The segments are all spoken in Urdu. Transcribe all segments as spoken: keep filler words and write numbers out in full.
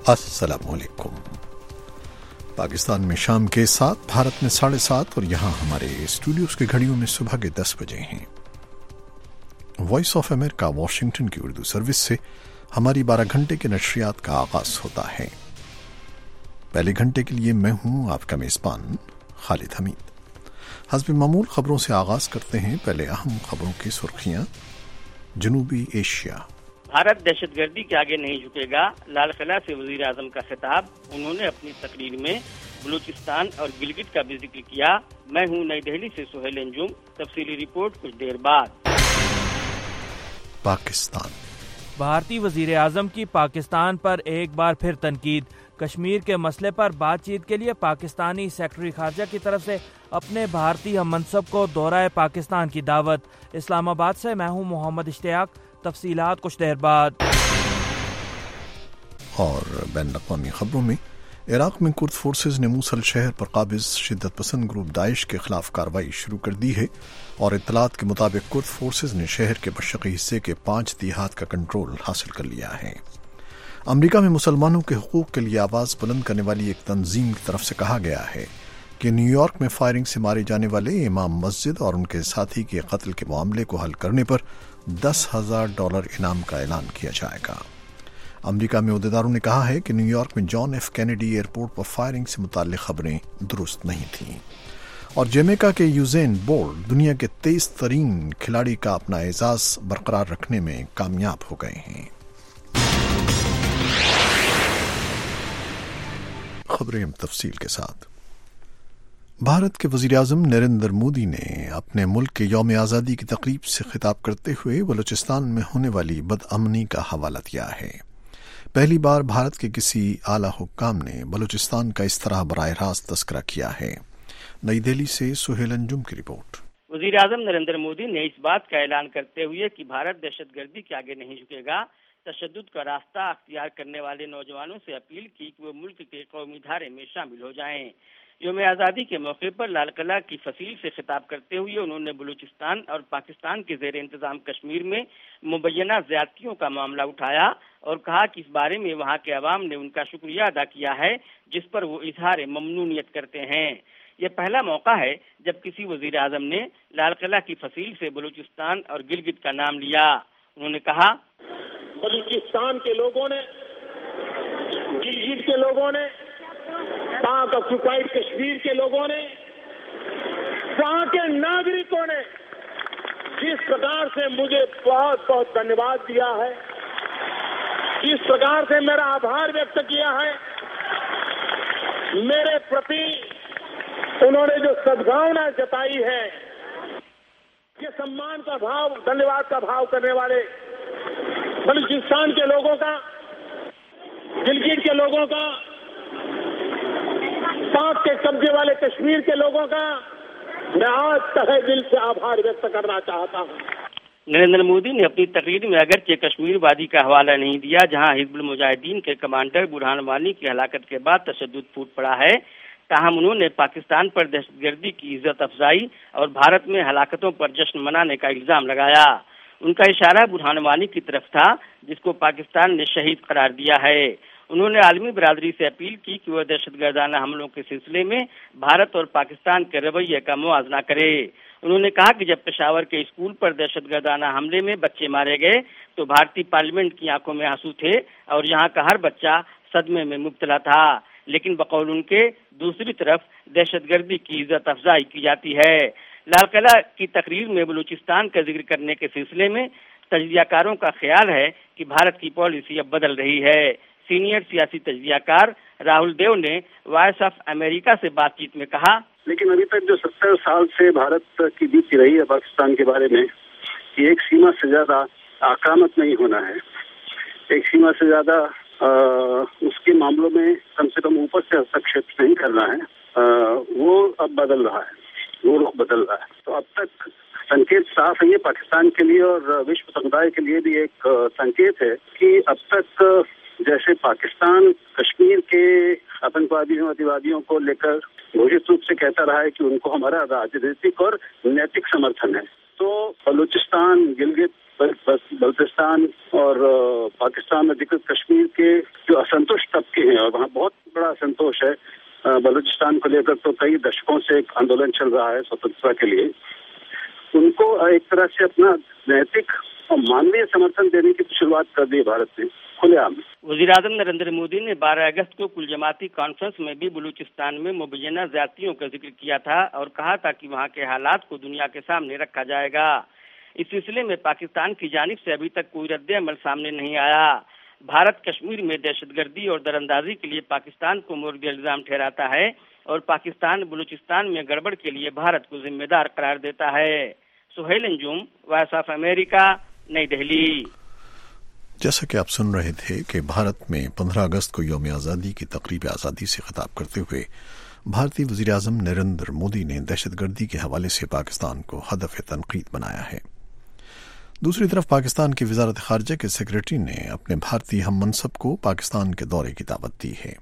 السلام علیکم۔ پاکستان میں شام کے سات، بھارت میں ساڑھے سات اور یہاں ہمارے اسٹوڈیوز کی گھڑیوں میں صبح کے دس بجے ہیں۔ وائس آف امریکہ واشنگٹن کی اردو سروس سے ہماری بارہ گھنٹے کے نشریات کا آغاز ہوتا ہے۔ پہلے گھنٹے کے لیے میں ہوں آپ کا میزبان خالد حمید۔ حسب معمول خبروں سے آغاز کرتے ہیں۔ پہلے اہم خبروں کی سرخیاں۔ جنوبی ایشیا، بھارت دہشت گردی کے آگے نہیں جھکے گا، لال قلعہ سے وزیر اعظم کا خطاب۔ انہوں نے اپنی تقریر میں بلوچستان اور گلگت کا بھی ذکر کیا۔ میں ہوں نئی دہلی سے سہیل انجم۔ تفصیلی رپورٹ کچھ دیر بعد۔ پاکستان، بھارتی وزیر اعظم کی پاکستان پر ایک بار پھر تنقید۔ کشمیر کے مسئلے پر بات چیت کے لیے پاکستانی سیکرٹری خارجہ کی طرف سے اپنے بھارتی ہم منصب کو دورہ پاکستان کی دعوت۔ اسلام آباد سے میں ہوں محمد اشتیاق۔ تفصیلات کچھ دیر بعد۔ اور بین الاقوامی خبروں میں عراق میں کرد فورسز نے موصل شہر پر قابض شدت پسند گروپ داعش کے خلاف کارروائی شروع کر دی ہے، اور اطلاعات کے مطابق کرد فورسز نے شہر کے مشرقی حصے کے پانچ دیہات کا کنٹرول حاصل کر لیا ہے۔ امریکہ میں مسلمانوں کے حقوق کے لیے آواز بلند کرنے والی ایک تنظیم کی طرف سے کہا گیا ہے کہ نیو یارک میں فائرنگ سے مارے جانے والے امام مسجد اور ان کے ساتھی کے قتل کے معاملے کو حل کرنے پر دس ہزار ڈالر انعام کا اعلان کیا جائے گا۔ امریکہ میں عہدیداروں نے کہا ہے کہ نیو یارک میں جان ایف کینیڈی ایئرپورٹ پر فائرنگ سے متعلق خبریں درست نہیں تھیں، اور جمیکا کے یوزین بولٹ دنیا کے تیز ترین کھلاڑی کا اپنا اعزاز برقرار رکھنے میں کامیاب ہو گئے ہیں۔ خبریں تفصیل کے ساتھ۔ بھارت کے وزیر اعظم نریندر مودی نے اپنے ملک کے یوم آزادی کی تقریب سے خطاب کرتے ہوئے بلوچستان میں ہونے والی بدامنی کا حوالہ دیا ہے۔ پہلی بار بھارت کے کسی اعلیٰ حکام نے بلوچستان کا اس طرح براہ راست تذکرہ کیا ہے۔ نئی دہلی سے سہیل انجم کی رپورٹ۔ وزیر اعظم نریندر مودی نے اس بات کا اعلان کرتے ہوئے کہ بھارت دہشت گردی کے آگے نہیں جھکے گا، تشدد کا راستہ اختیار کرنے والے نوجوانوں سے اپیل کی کہ وہ ملک کے قومی دھارے میں شامل ہو جائیں۔ یوم آزادی کے موقع پر لال قلعہ کی فصیل سے خطاب کرتے ہوئے انہوں نے بلوچستان اور پاکستان کے زیر انتظام کشمیر میں مبینہ زیادتیوں کا معاملہ اٹھایا اور کہا کہ اس بارے میں وہاں کے عوام نے ان کا شکریہ ادا کیا ہے جس پر وہ اظہار ممنونیت کرتے ہیں۔ یہ پہلا موقع ہے جب کسی وزیر اعظم نے لال قلعہ کی فصیل سے بلوچستان اور گلگت کا نام لیا۔ انہوں نے کہا، بلوچستان کے لوگوں نے، گلگت کے لوگوں نے، پاک آکوپائڈ کشمیر کے لوگوں نے، وہاں کے ناگرکوں نے جس پرکار سے مجھے بہت بہت دھنیواد دیا ہے، جس پرکار سے میرا آبھار ویکت کیا ہے، میرے پرتی انہوں نے جو سدبھاونا جتائی ہے، یہ سمان کا بھاؤ، دھنیواد کا بھاؤ کرنے والے بلوچستان کے لوگوں کا، گلگت کے لوگوں کا، پاک کے قبضے والے کشمیر کے لوگوں کا میں آج تہہ دل سے آبھار ویکت کرنا چاہتا ہوں۔ نریندر مودی نے اپنی تقریر میں اگرچہ کشمیر وادی کا حوالہ نہیں دیا جہاں حزب المجاہدین کے کمانڈر برہان وانی کی ہلاکت کے بعد تشدد پھوٹ پڑا ہے، تاہم انہوں نے پاکستان پر دہشت گردی کی عزت افزائی اور بھارت میں ہلاکتوں پر جشن منانے کا الزام لگایا۔ ان کا اشارہ برہان وانی کی طرف تھا جس کو پاکستان نے شہید قرار دیا ہے۔ انہوں نے عالمی برادری سے اپیل کی کہ وہ دہشت گردانہ حملوں کے سلسلے میں بھارت اور پاکستان کے رویے کا موازنہ کرے۔ انہوں نے کہا کہ جب پشاور کے اسکول پر دہشت گردانہ حملے میں بچے مارے گئے تو بھارتی پارلیمنٹ کی آنکھوں میں آنسو تھے اور یہاں کا ہر بچہ صدمے میں مبتلا تھا، لیکن بقول ان کے دوسری طرف دہشت گردی کی عزت افزائی کی جاتی ہے۔ لال قلعہ کی تقریر میں بلوچستان کا ذکر کرنے کے سلسلے میں تجزیہ کاروں کا خیال ہے کہ بھارت کی پالیسی اب بدل رہی ہے۔ سینئر سیاسی تجزیہ کار راہل دیو نے وائس آف امریکہ سے بات چیت میں کہا، لیکن ابھی تک جو ستر سال سے بھارت کی نیتی رہی ہے پاکستان کے بارے میں کہ ایک سیما سے زیادہ آکرمک نہیں ہونا ہے، ایک سیما سے زیادہ آ, اس کے معاملوں میں کم سے کم اوپر سے ہستکشیپ نہیں کرنا ہے، آ, وہ اب بدل رہا ہے، وہ رخ بدل رہا ہے۔ تو اب تک سنکیت صاف ہے یہ پاکستان کے لیے اور وشو سمدائے کے لیے بھی ایک سنکیت ہے کہ اب تک جیسے پاکستان کشمیر کے آتنکوادیوں اتیوادیوں کو لے کر گھوشت روپ سے کہتا رہا ہے کہ ان کو ہمارا راجنیتک اور نیتک سمرتھن ہے، تو بلوچستان، گلگت بلوچستان اور پاکستان ادھکت کشمیر کے جو اسنتوش طبقے ہیں، اور وہاں بہت بڑا اسنتوش ہے بلوچستان کو لے کر، تو کئی دشکوں سے ایک آندولن چل رہا ہے سوتنترتا کے لیے، ان کو ایک طرح سے اپنا نیتک اور مانوی سمرتھن دینے کی شروعات کر دی ہے بھارت نے کھلے عام۔ وزیر اعظم نریندر مودی نے بارہ اگست کو کل جماعتی کانفرنس میں بھی بلوچستان میں مبینہ زیادتیوں کا ذکر کیا تھا اور کہا تھا کہ وہاں کے حالات کو دنیا کے سامنے رکھا جائے گا۔ اس سلسلے میں پاکستان کی جانب سے ابھی تک کوئی رد عمل سامنے نہیں آیا۔ بھارت کشمیر میں دہشت گردی اور دراندازی کے لیے پاکستان کو مورد الزام ٹھہراتا ہے اور پاکستان بلوچستان میں گڑبڑ کے لیے بھارت کو ذمہ دار قرار دیتا ہے۔ Sohail Anjum, Voice of America, نئی دہلی۔ جیسا کہ آپ سن رہے تھے کہ بھارت میں پندرہ اگست کو یوم آزادی کی تقریب آزادی سے خطاب کرتے ہوئے بھارتی وزیر اعظم نریندر مودی نے دہشت گردی کے حوالے سے پاکستان کو ہدف تنقید بنایا ہے۔ دوسری طرف پاکستان کی وزارت خارجہ کے سیکریٹری نے اپنے بھارتی ہم منصب کو پاکستان کے دورے کی دعوت دی ہے۔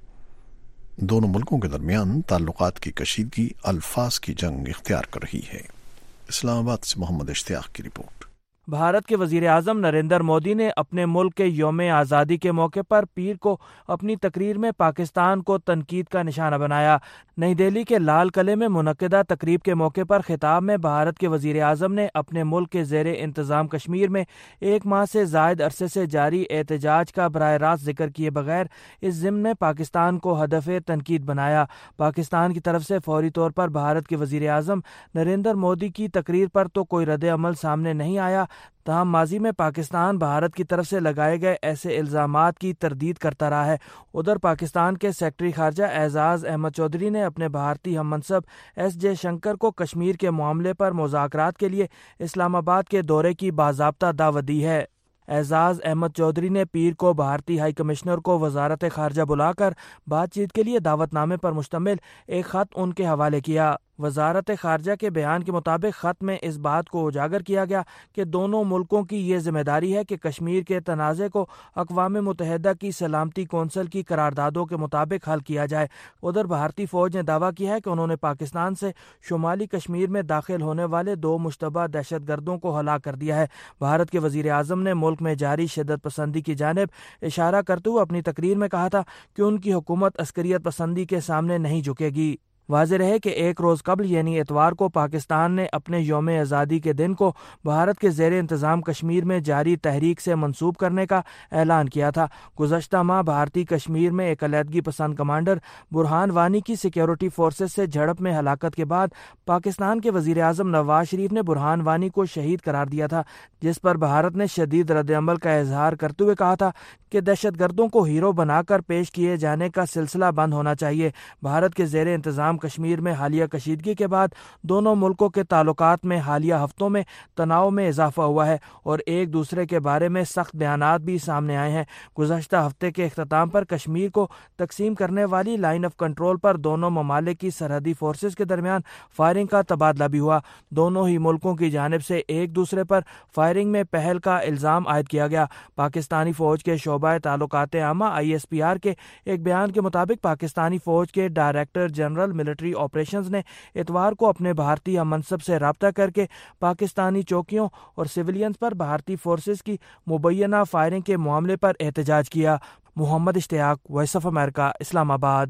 دونوں ملکوں کے درمیان تعلقات کی کشیدگی الفاظ کی جنگ اختیار کر رہی ہے۔ اسلام آباد سے محمد اشتیاق کی رپورٹ۔ بھارت کے وزیر اعظم نریندر مودی نے اپنے ملک کے یوم آزادی کے موقع پر پیر کو اپنی تقریر میں پاکستان کو تنقید کا نشانہ بنایا۔ نئی دہلی کے لال قلعے میں منعقدہ تقریب کے موقع پر خطاب میں بھارت کے وزیر اعظم نے اپنے ملک کے زیر انتظام کشمیر میں ایک ماہ سے زائد عرصے سے جاری احتجاج کا براہ راست ذکر کیے بغیر اس ضمن میں پاکستان کو ہدف تنقید بنایا۔ پاکستان کی طرف سے فوری طور پر بھارت کے وزیر اعظم نریندر مودی کی تقریر پر تو کوئی رد عمل سامنے نہیں آیا، تاہم ماضی میں پاکستان بھارت کی طرف سے لگائے گئے ایسے الزامات کی تردید کرتا رہا ہے۔ ادھر پاکستان کے سیکرٹری خارجہ اعزاز احمد چودھری نے اپنے بھارتی ہم منصب ایس جے شنکر کو کشمیر کے معاملے پر مذاکرات کے لیے اسلام آباد کے دورے کی باضابطہ دعوت دی ہے۔ اعزاز احمد چودھری نے پیر کو بھارتی ہائی کمشنر کو وزارت خارجہ بلا کر بات چیت کے لیے دعوت نامے پر مشتمل ایک خط ان کے حوالے کیا۔ وزارت خارجہ کے بیان کے مطابق خط میں اس بات کو اجاگر کیا گیا کہ دونوں ملکوں کی یہ ذمہ داری ہے کہ کشمیر کے تنازع کو اقوام متحدہ کی سلامتی کونسل کی قراردادوں کے مطابق حل کیا جائے۔ ادھر بھارتی فوج نے دعویٰ کیا ہے کہ انہوں نے پاکستان سے شمالی کشمیر میں داخل ہونے والے دو مشتبہ دہشت گردوں کو ہلاک کر دیا ہے۔ بھارت کے وزیر اعظم نے ملک میں جاری شدت پسندی کی جانب اشارہ کرتے ہوئے اپنی تقریر میں کہا تھا کہ ان کی حکومت عسکریت پسندی کے سامنے نہیں جھکے گی۔ واضح رہے کہ ایک روز قبل یعنی اتوار کو پاکستان نے اپنے یوم آزادی کے دن کو بھارت کے زیر انتظام کشمیر میں جاری تحریک سے منسوب کرنے کا اعلان کیا تھا۔ گزشتہ ماہ بھارتی کشمیر میں ایک علیحدگی پسند کمانڈر برہان وانی کی سیکیورٹی فورسز سے جھڑپ میں ہلاکت کے بعد پاکستان کے وزیر اعظم نواز شریف نے برہان وانی کو شہید قرار دیا تھا، جس پر بھارت نے شدید رد عمل کا اظہار کرتے ہوئے کہا تھا کہ دہشت گردوں کو ہیرو بنا کر پیش کیے جانے کا سلسلہ بند ہونا چاہیے۔ بھارت کے زیر انتظام کشمیر میں حالیہ کشیدگی کے بعد دونوں ملکوں کے تعلقات میں حالیہ ہفتوں میں تناؤ میں اضافہ ہوا ہے اور ایک دوسرے کے بارے میں سخت بیانات بھی سامنے آئے ہیں۔ گزشتہ ہفتے کے اختتام پر کشمیر کو تقسیم کرنے والی لائن آف کنٹرول پر دونوں ممالک کی سرحدی فورسز کے درمیان فائرنگ کا تبادلہ بھی ہوا۔ دونوں ہی ملکوں کی جانب سے ایک دوسرے پر فائرنگ میں پہل کا الزام عائد کیا گیا۔ پاکستانی فوج کے شعبہ تعلقات عامہ آئی ایس پی آر کے ایک بیان کے مطابق پاکستانی فوج کے ڈائریکٹر جنرل ملٹری آپریشنز نے اتوار کو اپنے بھارتی ہم منصب سے رابطہ کر کے پاکستانی چوکیوں اور سیولینز پر بھارتی فورسز کی مبینہ فائرنگ کے معاملے پر احتجاج کیا۔ محمد اشتیاق، وائس آف امریکہ، اسلام آباد۔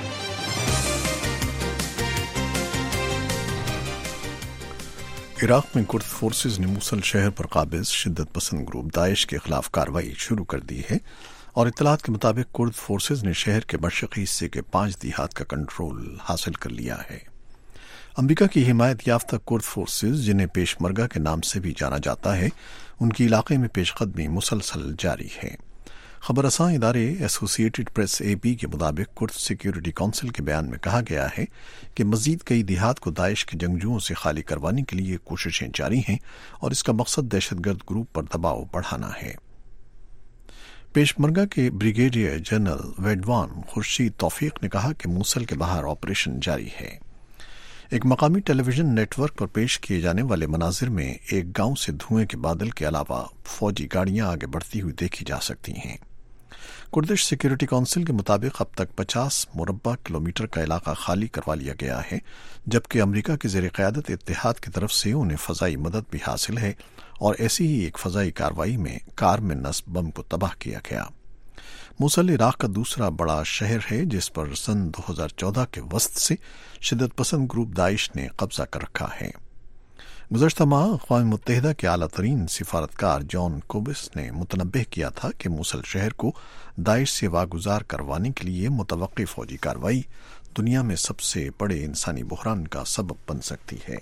عراق میں کرد فورسز نے موصل شہر پر قابض شدت پسند گروپ داعش کے خلاف کارروائی شروع کر دی ہے اور اطلاعات کے مطابق کرد فورسز نے شہر کے مشرقی حصے کے پانچ دیہات کا کنٹرول حاصل کر لیا ہے۔ امریکہ کی حمایت یافتہ کرد فورسز، جنہیں پیش مرگہ کے نام سے بھی جانا جاتا ہے، ان کی علاقے میں پیش قدمی مسلسل جاری ہے۔ خبر رساں ادارے ایسوسی ایٹڈ پریس اے پی کے مطابق کرد سیکیورٹی کونسل کے بیان میں کہا گیا ہے کہ مزید کئی دیہات کو داعش کے جنگجوؤں سے خالی کروانے کے لیے کوششیں جاری ہیں اور اس کا مقصد دہشت گرد گروپ پر دباؤ بڑھانا ہے۔ پیش مرگہ کے بریگیڈیئر جنرل ویڈوان خورشید توفیق نے کہا کہ موصل کے باہر آپریشن جاری ہے۔ ایک مقامی ٹیلی ویژن نیٹ ورک پر پیش کیے جانے والے مناظر میں ایک گاؤں سے دھوئیں کے بادل کے علاوہ فوجی گاڑیاں آگے بڑھتی ہوئی دیکھی جا سکتی ہیں۔ کردش سیکیورٹی کونسل کے مطابق اب تک پچاس مربع کلومیٹر کا علاقہ خالی کروا لیا گیا ہے، جبکہ امریکہ کے زیر قیادت اتحاد کی طرف سے انہیں فضائی مدد بھی حاصل ہے اور ایسی ہی ایک فضائی کارروائی میں کار میں نصب بم کو تباہ کیا گیا۔ موصل عراق کا دوسرا بڑا شہر ہے جس پر سن دو ہزار چودہ کے وسط سے شدت پسند گروپ داعش نے قبضہ کر رکھا ہے۔ گزشتہ ماہ اقوام متحدہ کے اعلیٰ ترین سفارتکار جان کوبس نے متنبہ کیا تھا کہ موصل شہر کو داعش سے واگزار کروانے کے لیے متوقع فوجی کارروائی دنیا میں سب سے بڑے انسانی بحران کا سبب بن سکتی ہے۔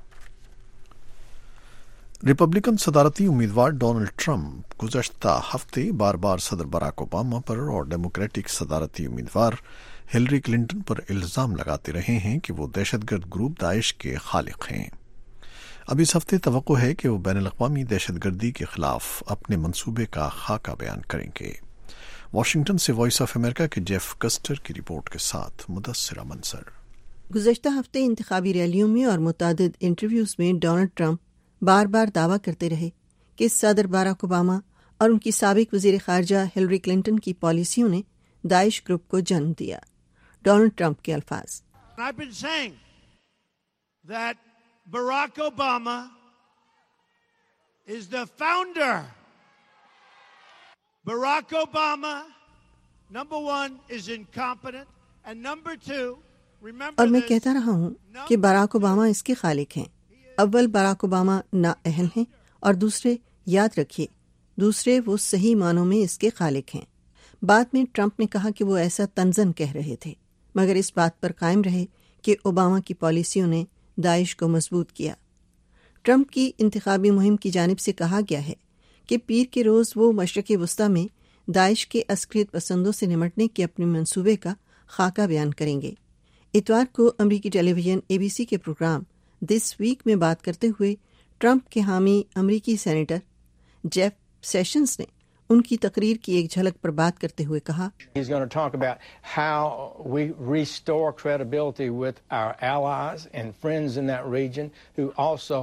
ریپبلکن صدارتی امیدوار ڈونلڈ ٹرمپ گزشتہ ہفتے بار بار صدر باراک اوباما پر اور ڈیموکریٹک صدارتی امیدوار ہلری کلنٹن پر الزام لگاتے رہے ہیں کہ وہ دہشت گرد گروپ داعش کے خالق ہیں۔ اب اس ہفتے توقع ہے کہ وہ بین الاقوامی دہشت گردی کے خلاف اپنے منصوبے کا خاکہ بیان کریں گے۔ واشنگٹن سے وائس آف امریکہ کے جیف کسٹر کی رپورٹ کے ساتھ مدثرہ منصر۔ گزشتہ ہفتے انتخابی ریلیوں میں اور متعدد انٹرویوز میں ڈونلڈ ٹرمپ بار بار دعویٰ کرتے رہے کہ صدر باراک اوباما اور ان کی سابق وزیر خارجہ ہلری کلنٹن کی پالیسیوں نے داعش گروپ کو جنم دیا۔ ڈونلڈ ٹرمپ کے الفاظ: I've been saying that Barack Obama is the founder. Barack Obama, number one, is incompetent, and number two, remember اور میں this, کہتا رہا ہوں کہ باراک اوباما اس کے خالق ہیں۔ اول باراک اوباما نااہل ہیں اور دوسرے، یاد رکھیے، دوسرے وہ صحیح معنوں میں اس کے خالق ہیں۔ بعد میں ٹرمپ نے کہا کہ وہ ایسا طنزاً کہہ رہے تھے، مگر اس بات پر قائم رہے کہ اوباما کی پالیسیوں نے داعش کو مضبوط کیا۔ ٹرمپ کی انتخابی مہم کی جانب سے کہا گیا ہے کہ پیر کے روز وہ مشرق وسطی میں داعش کے عسکریت پسندوں سے نمٹنے کے اپنے منصوبے کا خاکہ بیان کریں گے۔ اتوار کو امریکی ٹیلی ویژن اے بی سی کے پروگرام دس ویک میں بات کرتے ہوئے ٹرمپ کے حامی امریکی سینیٹر جیف سیشنز نے ان کی تقریر کی ایک جھلک پر بات کرتے ہوئے کہا، He's going to talk about how we restore credibility with our allies and friends in that region who also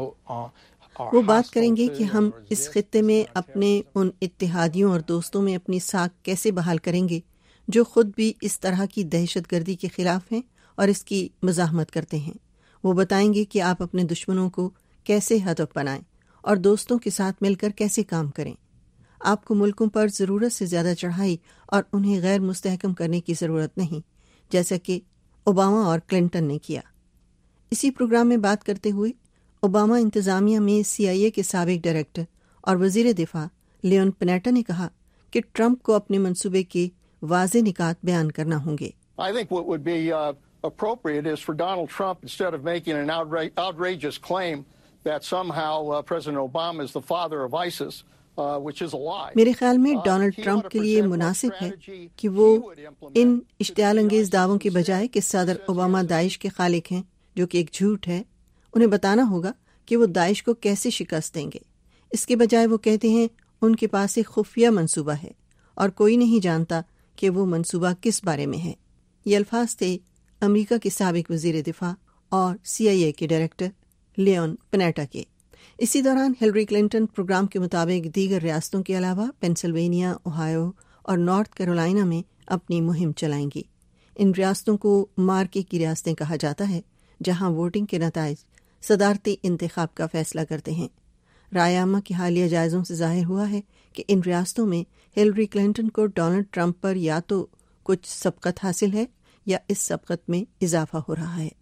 are وہ بات کریں گے کہ ہم اس خطے میں اپنے ان اتحادیوں اور دوستوں میں اپنی ساکھ کیسے بحال کریں گے جو خود بھی اس طرح کی دہشت گردی کے خلاف ہیں اور اس کی مزاحمت کرتے ہیں۔ وہ بتائیں گے کہ آپ اپنے دشمنوں کو کیسے ہدف بنائیں اور دوستوں کے ساتھ مل کر کیسے کام کریں۔ آپ کو ملکوں پر ضرورت سے زیادہ چڑھائی اور انہیں غیر مستحکم کرنے کی ضرورت نہیں، جیسا کہ اوباما اور کلنٹن نے کیا۔ اسی پروگرام میں بات کرتے ہوئے اوباما انتظامیہ میں سی آئی اے کے سابق ڈائریکٹر اور وزیر دفاع لیون پنیٹا نے کہا کہ ٹرمپ کو اپنے منصوبے کے واضح نکات بیان کرنا ہوں گے۔ I think what would be uh, appropriate is for Donald Trump, instead of making an outra- outrageous claim that somehow uh, President Obama is the father of ISIS, uh, which is a lie. میرے خیال میں ڈونلڈ ٹرمپ کے لیے مناسب ہے کہ وہ ان اشتعال انگیز دعووں کے بجائے کہ صدر اوباما داعش کے خالق ہیں، جو کہ ایک جھوٹ ہے، انہیں بتانا ہوگا کہ وہ داعش کو کیسے شکست دیں گے۔ اس کے بجائے وہ کہتے ہیں ان کے پاس ایک خفیہ منصوبہ ہے اور کوئی نہیں جانتا کہ وہ منصوبہ کس بارے میں ہے۔ یہ الفاظ تھے امریکہ کے سابق وزیر دفاع اور سی آئی اے کے ڈائریکٹر لیون پنیٹا کے۔ اسی دوران ہلری کلنٹن پروگرام کے مطابق دیگر ریاستوں کے علاوہ پینسلوینیا، اوہایو اور نارتھ کیرولائنا میں اپنی مہم چلائیں گی۔ ان ریاستوں کو مارکے کی ریاستیں کہا جاتا ہے، جہاں ووٹنگ کے نتائج صدارتی انتخاب کا فیصلہ کرتے ہیں۔ رائے عامہ کے حالیہ جائزوں سے ظاہر ہوا ہے کہ ان ریاستوں میں ہلری کلنٹن کو ڈونلڈ ٹرمپ پر یا تو کچھ سبقت حاصل ہے یا اس سبقت میں اضافہ ہو رہا ہے۔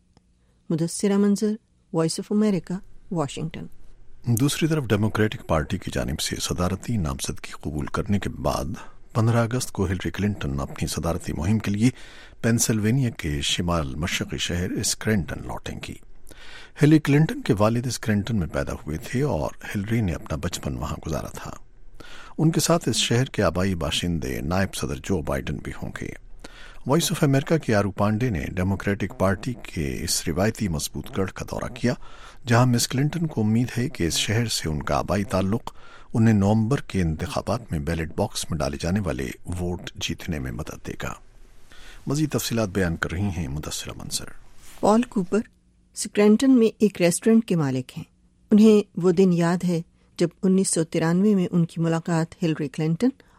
مدثرہ Manzar, voice of America, Washington. دوسری طرف ڈیموکریٹک پارٹی کی جانب سے صدارتی نامزدگی قبول کرنے کے بعد پندرہ اگست کو ہلری کلنٹن اپنی صدارتی مہم کے لیے پینسلوینیا کے شمال مشرقی شہر اسکرینٹن لوٹیں گی۔ ہلری کلنٹن کے والد اسکرینٹن میں پیدا ہوئے تھے اور ہلری نے اپنا بچپن وہاں گزارا تھا۔ ان کے ساتھ اس شہر کے آبائی باشندے نائب صدر جو بائیڈن بھی ہوں گے۔ وائس آف امریکہ کے آرو پانڈے نے ڈیموکریٹک پارٹی کے اس روایتی مضبوط گڑھ کا دورہ کیا، جہاں مس کلنٹن کو امید ہے کہ اس شہر سے ان کا آبائی تعلق انہیں نومبر کے انتخابات میں بیلٹ باکس میں ڈالے جانے والے ووٹ جیتنے میں مدد دے گا۔ مزید تفصیلات بیان کر رہی ہیں مدثرہ منصر۔ پال کوپر سکرینٹن میں ایک ریسٹورنٹ کے مالک ہیں۔ انہیں وہ دن یاد ہے جب انیس سو ترانوے میں ان کی ملاقات ہلری کلنٹن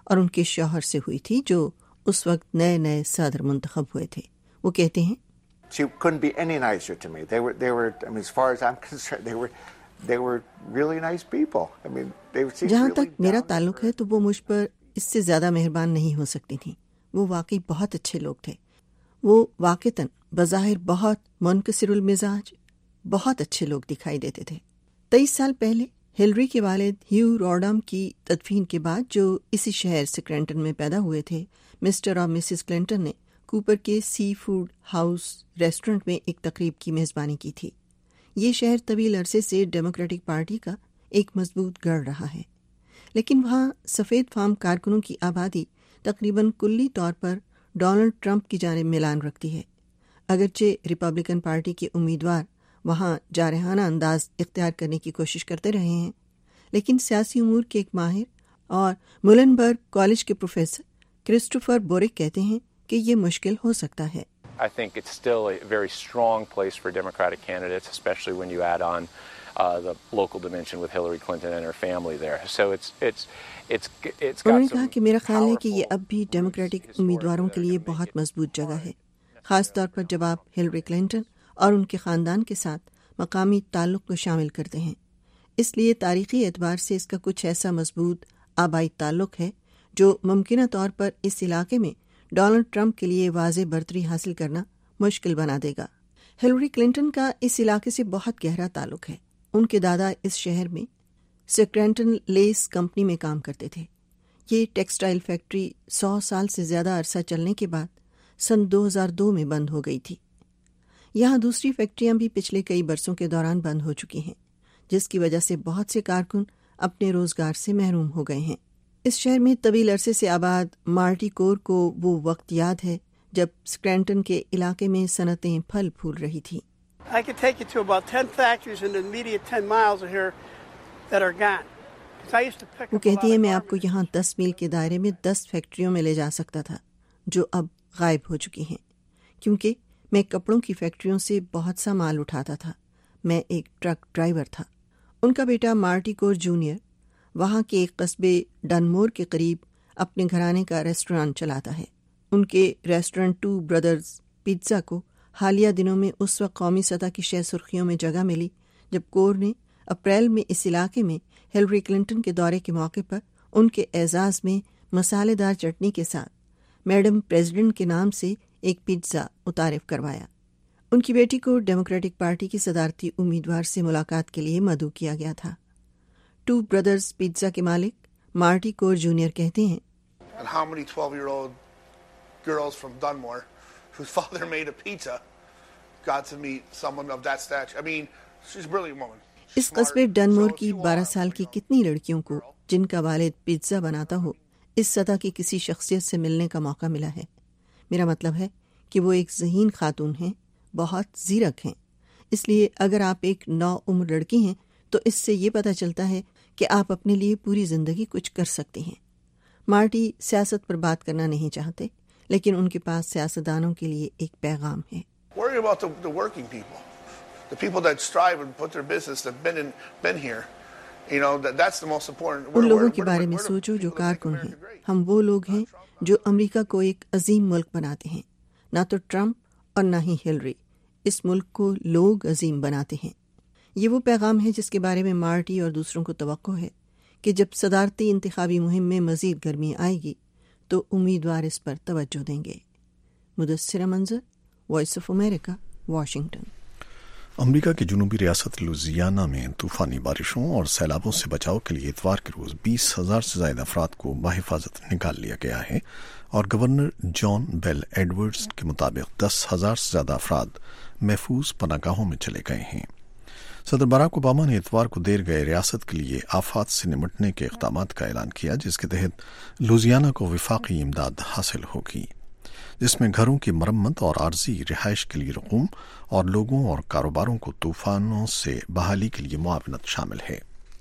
اور ان کے شوہر سے ہوئی تھی جو اس وقت نئے نئے صدر منتخب ہوئے تھے. وہ کہتے ہیں She couldn't be any nicer to me. They were, they were. I mean, as far as I'm concerned, they were, they were really nice people. I mean, they were. جہاں تک میرا تعلق ہے تو وہ مجھ پر اس سے زیادہ مہربان نہیں ہو سکتی تھیں. وہ واقعی بہت اچھے لوگ تھے. وہ واقعتاً بظاہر بہت منکسر المزاج بہت اچھے لوگ دکھائی دیتے تھے. تیئیس سال پہلے ہلری کے والد ہیو روڈم کی تدفین کے بعد جو اسی شہر سکرینٹن میں پیدا ہوئے تھے، مسٹر اور مسز کلنٹن نے کوپر کے سی فوڈ ہاؤس ریسٹورنٹ میں ایک تقریب کی میزبانی کی تھی. یہ شہر طویل عرصے سے ڈیموکریٹک پارٹی کا ایک مضبوط گڑھ رہا ہے، لیکن وہاں سفید فام کارکنوں کی آبادی تقریباً کلی طور پر ڈونلڈ ٹرمپ کی جانب میلان رکھتی ہے. اگرچہ ریپبلکن پارٹی کے امیدوار وہاں جارحانہ انداز اختیار کرنے کی کوشش کرتے رہے ہیں، لیکن سیاسی امور کے ایک ماہر اور مولنبرگ کالج کے پروفیسر کرسٹوفر بورک کہتے ہیں کہ یہ مشکل ہو سکتا ہے. I think it's still a very strong place for Democratic candidates, especially when you add on uh, the local dimension with Hillary Clinton and her family there. So it's it's it's it's got انہوں نے کہا کہ میرا خیال ہے کہ یہ اب بھی ڈیموکریٹک امیدواروں کے لیے بہت مضبوط جگہ ہے، خاص طور پر جب آپ ہلری کلنٹن اور ان کے خاندان کے ساتھ مقامی تعلق کو شامل کرتے ہیں. اس لیے تاریخی اعتبار سے اس کا کچھ ایسا مضبوط آبائی تعلق ہے جو ممکنہ طور پر اس علاقے میں ڈونلڈ ٹرمپ کے لیے واضح برتری حاصل کرنا مشکل بنا دے گا. ہلری کلنٹن کا اس علاقے سے بہت گہرا تعلق ہے. ان کے دادا اس شہر میں سکرینٹن لیس کمپنی میں کام کرتے تھے. یہ ٹیکسٹائل فیکٹری سو سال سے زیادہ عرصہ چلنے کے بعد سن دو ہزار دو میں بند ہو گئی تھی. یہاں دوسری فیکٹریاں بھی پچھلے کئی برسوں کے دوران بند ہو چکی ہیں، جس کی وجہ سے بہت سے کارکن اپنے روزگار سے محروم ہو گئے ہیں. اس شہر میں طویل عرصے سے آباد مارٹی کور کو وہ وقت یاد ہے جب سکرینٹن کے علاقے میں صنعتیں پھل پھول رہی تھیں. I could take you to about ten factories in the immediate ten miles of here that are gone. I used to pick وہ کہتی ہے میں آپ کو یہاں دس میل کے دائرے میں دس فیکٹریوں میں لے جا سکتا تھا جو اب غائب ہو چکی ہیں، کیونکہ میں کپڑوں کی فیکٹریوں سے بہت سا مال اٹھاتا تھا. میں ایک ٹرک ڈرائیور تھا. ان کا بیٹا مارٹی کور جونیئر وہاں کے ایک قصبے ڈنمور کے قریب اپنے گھرانے کا ریسٹورانٹ چلاتا ہے. ان کے ریسٹورانٹ ٹو بردرز پیزا کو حالیہ دنوں میں اس وقت قومی سطح کی شہ سرخیوں میں جگہ ملی جب کور نے اپریل میں اس علاقے میں ہلری کلنٹن کے دورے کے موقع پر ان کے اعزاز میں مسالے دار چٹنی کے ساتھ میڈم پریزیڈنٹ کے نام سے ایک پیزا متعارف کروایا. ان کی بیٹی کو ڈیموکریٹک پارٹی کی صدارتی امیدوار سے ملاقات کے لیے مدعو کیا گیا تھا. ٹو بردرز پیزا کے مالک مارٹی کور جونیئر کہتے ہیں And how many twelve-year-old girls from Dunmore whose father made a pizza got to meet someone of that stature. I mean, she's a brilliant woman. اس قصبے ڈنمور کی بارہ سال کی کتنی لڑکیوں کو جن کا والد پیزا بناتا ہو اس سطح کی کسی شخصیت سے ملنے کا موقع ملا ہے. میرا مطلب ہے کہ وہ ایک ذہین خاتون ہیں، بہت زیرک ہیں. اس لیے اگر آپ ایک نو عمر لڑکی ہیں تو اس سے یہ پتہ چلتا ہے کہ آپ اپنے لیے پوری زندگی کچھ کر سکتی ہیں. مارٹی سیاست پر بات کرنا نہیں چاہتے، لیکن ان کے پاس سیاستدانوں کے لیے ایک پیغام ہے. Worry about the, the working people, the people that strive and put their business, that've been in, been here. You know, that, that's the most important. ان لوگوں کے بارے میں سوچو جو کارکن ہیں. ہم وہ لوگ ہیں جو امریکہ کو ایک عظیم ملک بناتے ہیں، نہ تو ٹرمپ اور نہ ہی ہلری. اس ملک کو لوگ عظیم بناتے ہیں. یہ وہ پیغام ہے جس کے بارے میں مارٹی اور دوسروں کو توقع ہے کہ جب صدارتی انتخابی مہم میں مزید گرمی آئے گی تو امیدوار اس پر توجہ دیں گے. Mudassar Manzar, voice of America, Washington. America کی جنوبی ریاست لوزیانا میں طوفانی بارشوں اور سیلابوں سے بچاؤ کے لیے اتوار کے روز بیس ہزار سے زائد افراد کو بحفاظت نکال لیا گیا ہے اور گورنر جان بیل ایڈورڈز کے مطابق دس ہزار سے زیادہ افراد محفوظ پناہ گاہوں میں چلے گئے ہیں. صدر باراک اوباما نے اتوار کو دیر گئے ریاست کے لیے آفات سے نمٹنے کے اقدامات کا اعلان کیا، جس کے تحت لوزیانا کو وفاقی امداد حاصل ہوگی، جس میں گھروں کی مرمت اور عارضی رہائش کے لیے رقوم اور لوگوں اور کاروباروں کو طوفانوں سے بحالی کے لیے معاونت شامل ہے.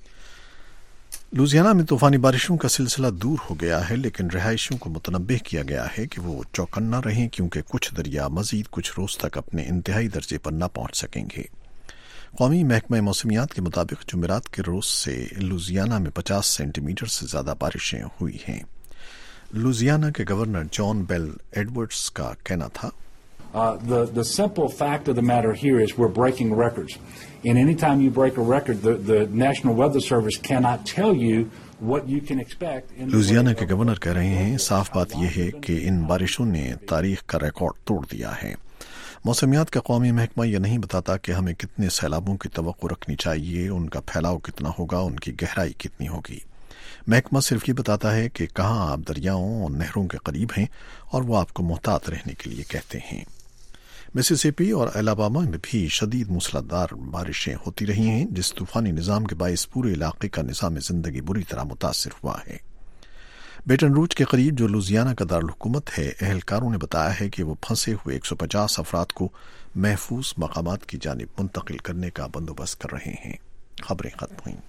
لوزیانا میں طوفانی بارشوں کا سلسلہ دور ہو گیا ہے، لیکن رہائشیوں کو متنبہ کیا گیا ہے کہ وہ چوکنا رہیں کیونکہ کچھ دریا مزید کچھ روز تک اپنے انتہائی درجے پر نہ پہنچ سکیں گے. قومی محکمہ موسمیات کے مطابق جمعرات کے روز سے لوزیانا میں پچاس سینٹی میٹر سے زیادہ بارشیں ہوئی ہیں. लुजियाना के गवर्नर जॉन बेल एडवर्ड्स का कहना था, Uh, the, the simple fact of the matter here is we're breaking records. And anytime you break a record, the, the National Weather Service cannot tell you what you can expect. Louisiana के गवर्नर कह रहे हैं, साफ बात यह है कि इन बारिशों ने तारीख का रिकॉर्ड तोड़ दिया है। मौसमियात का कौमी महकमा यह नहीं बताता कि हमें कितने सैलाबों की तवक्को रखनी चाहिए, उनका फैलाव कितना होगा, उनकी गहराई कितनी होगी। महकमा सिर्फ ये बताता है कि कहाँ आप दरियाओं और नहरों के करीब हैं और वो आपको मोहतात रहने के लिए कहते हैं। मिसिसिपी और अलाबामा में भी शदीद मूसलाधार बारिशें होती रही हैं, जिस तूफानी निज़ाम के बायस पूरे इलाके का निज़ाम ज़िंदगी बुरी तरह मुतासिर हुआ है। बेटन रूज के करीब जो लुजियाना का दारुल-हुकूमत है, अहलकारों ने बताया है कि वो फंसे हुए एक सौ पचास अफराद को महफूज मकामात की जानिब मुंतकिल करने का बंदोबस्त कर रहे हैं। खबरें खत्म हुईं।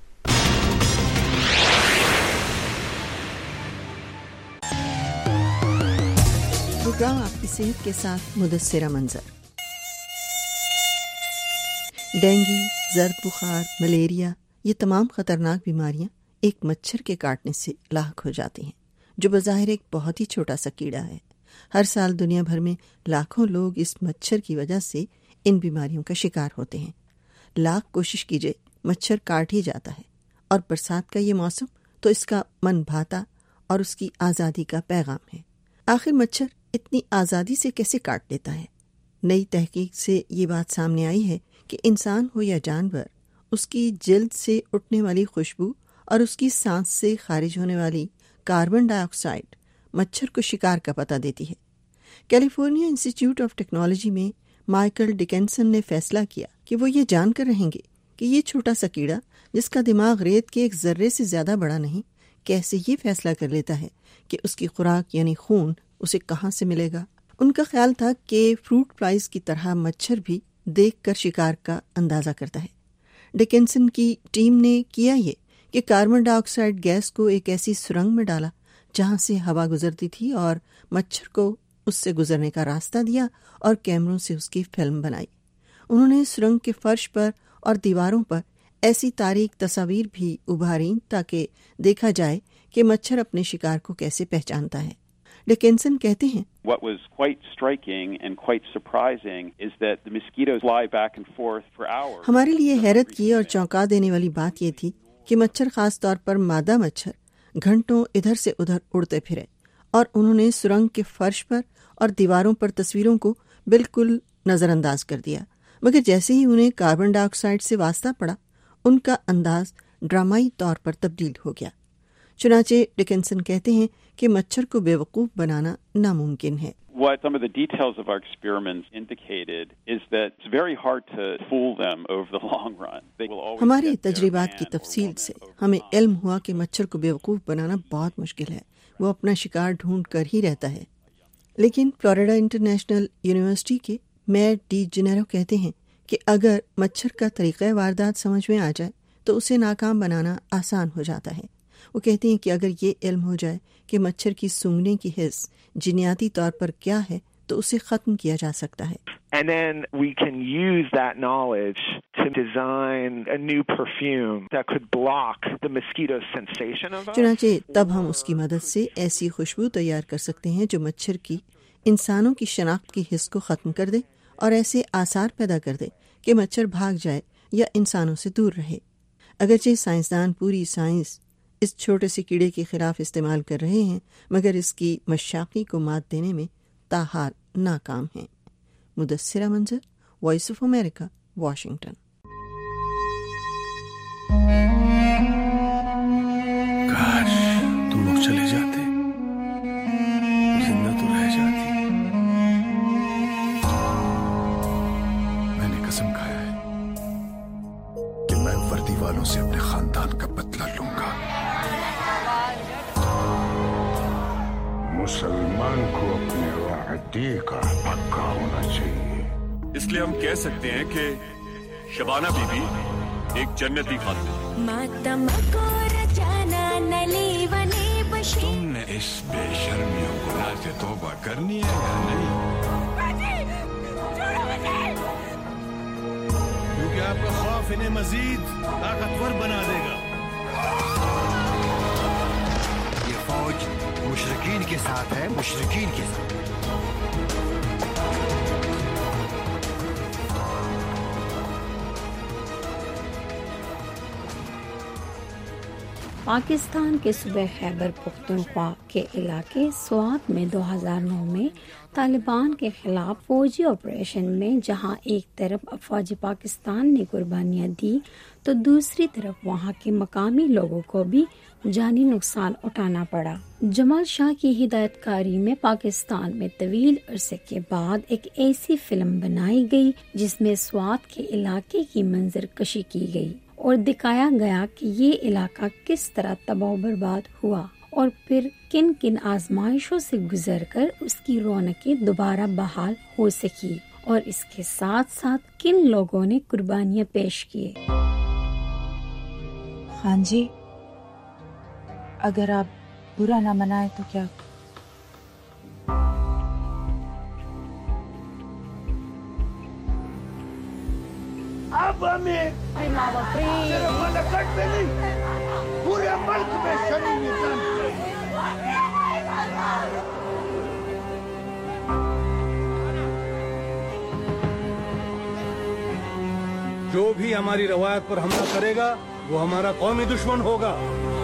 प्रोग्राम आपकी सेहत के साथ मुदस्सिरा मंजर। डेंगू, जर्द बुखार, मलेरिया, ये तमाम खतरनाक बीमारियां एक मच्छर के काटने से लाक हो जाती हैं, जो बज़ाहिर एक बहुत ही छोटा सा कीड़ा है। हर साल दुनिया भर में लाखों लोग इस मच्छर की वजह से इन बीमारियों का शिकार होते हैं। लाख कोशिश कीजिए, मच्छर काट ही जाता है। और बरसात का ये मौसम तो इसका मन भाता और उसकी आज़ादी का पैगाम है। आखिर मच्छर इतनी आज़ादी से कैसे काट लेता है? नई तहकीक से ये बात सामने आई है कि इंसान हो या जानवर, उसकी जिल्द से उठने वाली खुशबू और उसकी सांस से खारिज होने वाली कार्बन डाइऑक्साइड मच्छर को शिकार का पता देती है। कैलिफोर्निया इंस्टीट्यूट ऑफ टेक्नोलॉजी में माइकल डिकेंसन ने फैसला किया कि वो ये जानकर रहेंगे कि ये छोटा सा कीड़ा, जिसका दिमाग रेत के एक जर्रे से ज्यादा बड़ा नहीं, कैसे ये फैसला कर लेता है कि उसकी खुराक यानी खून उसे कहाँ से मिलेगा। उनका ख्याल था कि फ्रूट फ्लाइज की तरह मच्छर भी देखकर शिकार का अंदाजा करता है। डिकेंसन की टीम ने किया ये कि कार्बन डाइऑक्साइड गैस को एक ऐसी सुरंग में डाला जहां से हवा गुजरती थी और मच्छर को उससे गुजरने का रास्ता दिया और कैमरों से उसकी फिल्म बनाई। उन्होंने सुरंग के फर्श पर और दीवारों पर ऐसी तारीख तस्वीर भी उभारी ताकि देखा जाए कि मच्छर अपने शिकार को कैसे पहचानता है। डिकेंसन कहते हैं, What was quite striking and quite surprising is that the mosquitoes fly back and forth for hours. हमारे लिए हैरत की और चौंका देने वाली बात ये थी कि मच्छर, खास तौर पर मादा मच्छर, घंटों इधर से उधर उड़ते फिरे और उन्होंने सुरंग के फर्श पर और दीवारों पर तस्वीरों को बिल्कुल नजरअंदाज कर दिया। मगर जैसे ही उन्हें कार्बन डाइऑक्साइड से वास्ता पड़ा, उनका अंदाज ड्रामाई तौर पर तब्दील हो गया। चुनाचे डिकेंसन कहते हैं कि मच्छर को बेवकूफ बनाना नामुमकिन है। What some of the details of our experiments indicated is that it's very hard to fool them over the long run. They will always हमारे तजरीबात की तफसील से हमें इल्म हुआ कि मच्छर को बेवकूफ बनाना बहुत मुश्किल है। वो अपना शिकार ढूंढ कर ही रहता है। लेकिन फ्लोरिडा इंटरनेशनल यूनिवर्सिटी के मैट डी जेनेरो कहते हैं कि अगर मच्छर का तरीक़ा वारदात समझ में आ जाए तो उसे नाकाम बनाना आसान हो जाता है। वो कहते हैं कि अगर ये इल्म हो जाए कि मच्छर की सूंघने की हिस्स जीनियाती तौर पर क्या है तो उसे खत्म किया जा सकता है। And then we can use that knowledge to design a new perfume that could block the mosquito's sensation of us. चुनाचे तब हम उसकी मदद से ऐसी खुशबू तैयार कर सकते हैं जो मच्छर की इंसानों की शनाख्त की हिस्स को खत्म कर दे और ऐसे आसार पैदा कर दे कि मच्छर भाग जाए या इंसानों से दूर रहे। अगरचे साइंसदान पूरी साइंस इस छोटे से कीड़े के खिलाफ इस्तेमाल कर रहे हैं, मगर इसकी मशाकी को मात देने में ताहार नाकाम हैं। मुदस्सिरा मंजर, वॉइस ऑफ अमेरिका, वाशिंगटन। काश तुम लोग चले जाते, जिंदा तो रह जाती। मैंने कसम खाया है कि मैं वर्दी वालों से अपने खानदान का बदला लूंगा। मुसलमान को अपने वादे का पक्का होना चाहिए। इसलिए हम कह सकते हैं कि शबाना बीबी एक जन्नती खातून। तुमने इस बेशर्मी और गुनाह से तौबा करनी है या नहीं? क्योंकि आपका खौफ इन्हें मजीद ताकतवर बना देगा। ये फौज मुशरिकीन के साथ है, मुशरिकीन के साथ। पाकिस्तान के सूबे खैबर पख्तूनख्वा के इलाके स्वात में दो हज़ार नौ में तालिबान के खिलाफ फौजी ऑपरेशन में जहां एक तरफ अफवाज पाकिस्तान ने कुर्बानियां दी तो दूसरी तरफ वहां के मकामी लोगों को भी जानी नुकसान उठाना पड़ा। जमाल शाह की हिदायतकारी में पाकिस्तान में तवील अरसे के बाद एक ऐसी फिल्म बनाई गई जिसमें स्वात के इलाके की मंजर कशी की गई और दिखाया गया कि ये इलाका किस तरह तबाह बर्बाद हुआ और फिर किन किन आजमाइशों से गुजरकर उसकी रौनकें दोबारा बहाल हो सकी और इसके साथ साथ किन लोगों ने कुर्बानियां पेश किए। खान जी, अगर आप बुरा ना मनाए तो क्या अब हमें सिर्फ मलकत में नहीं पूरे मुल्क में शनी निधन जो भी हमारी रवायत पर हमला करेगा वो हमारा कौमी दुश्मन होगा।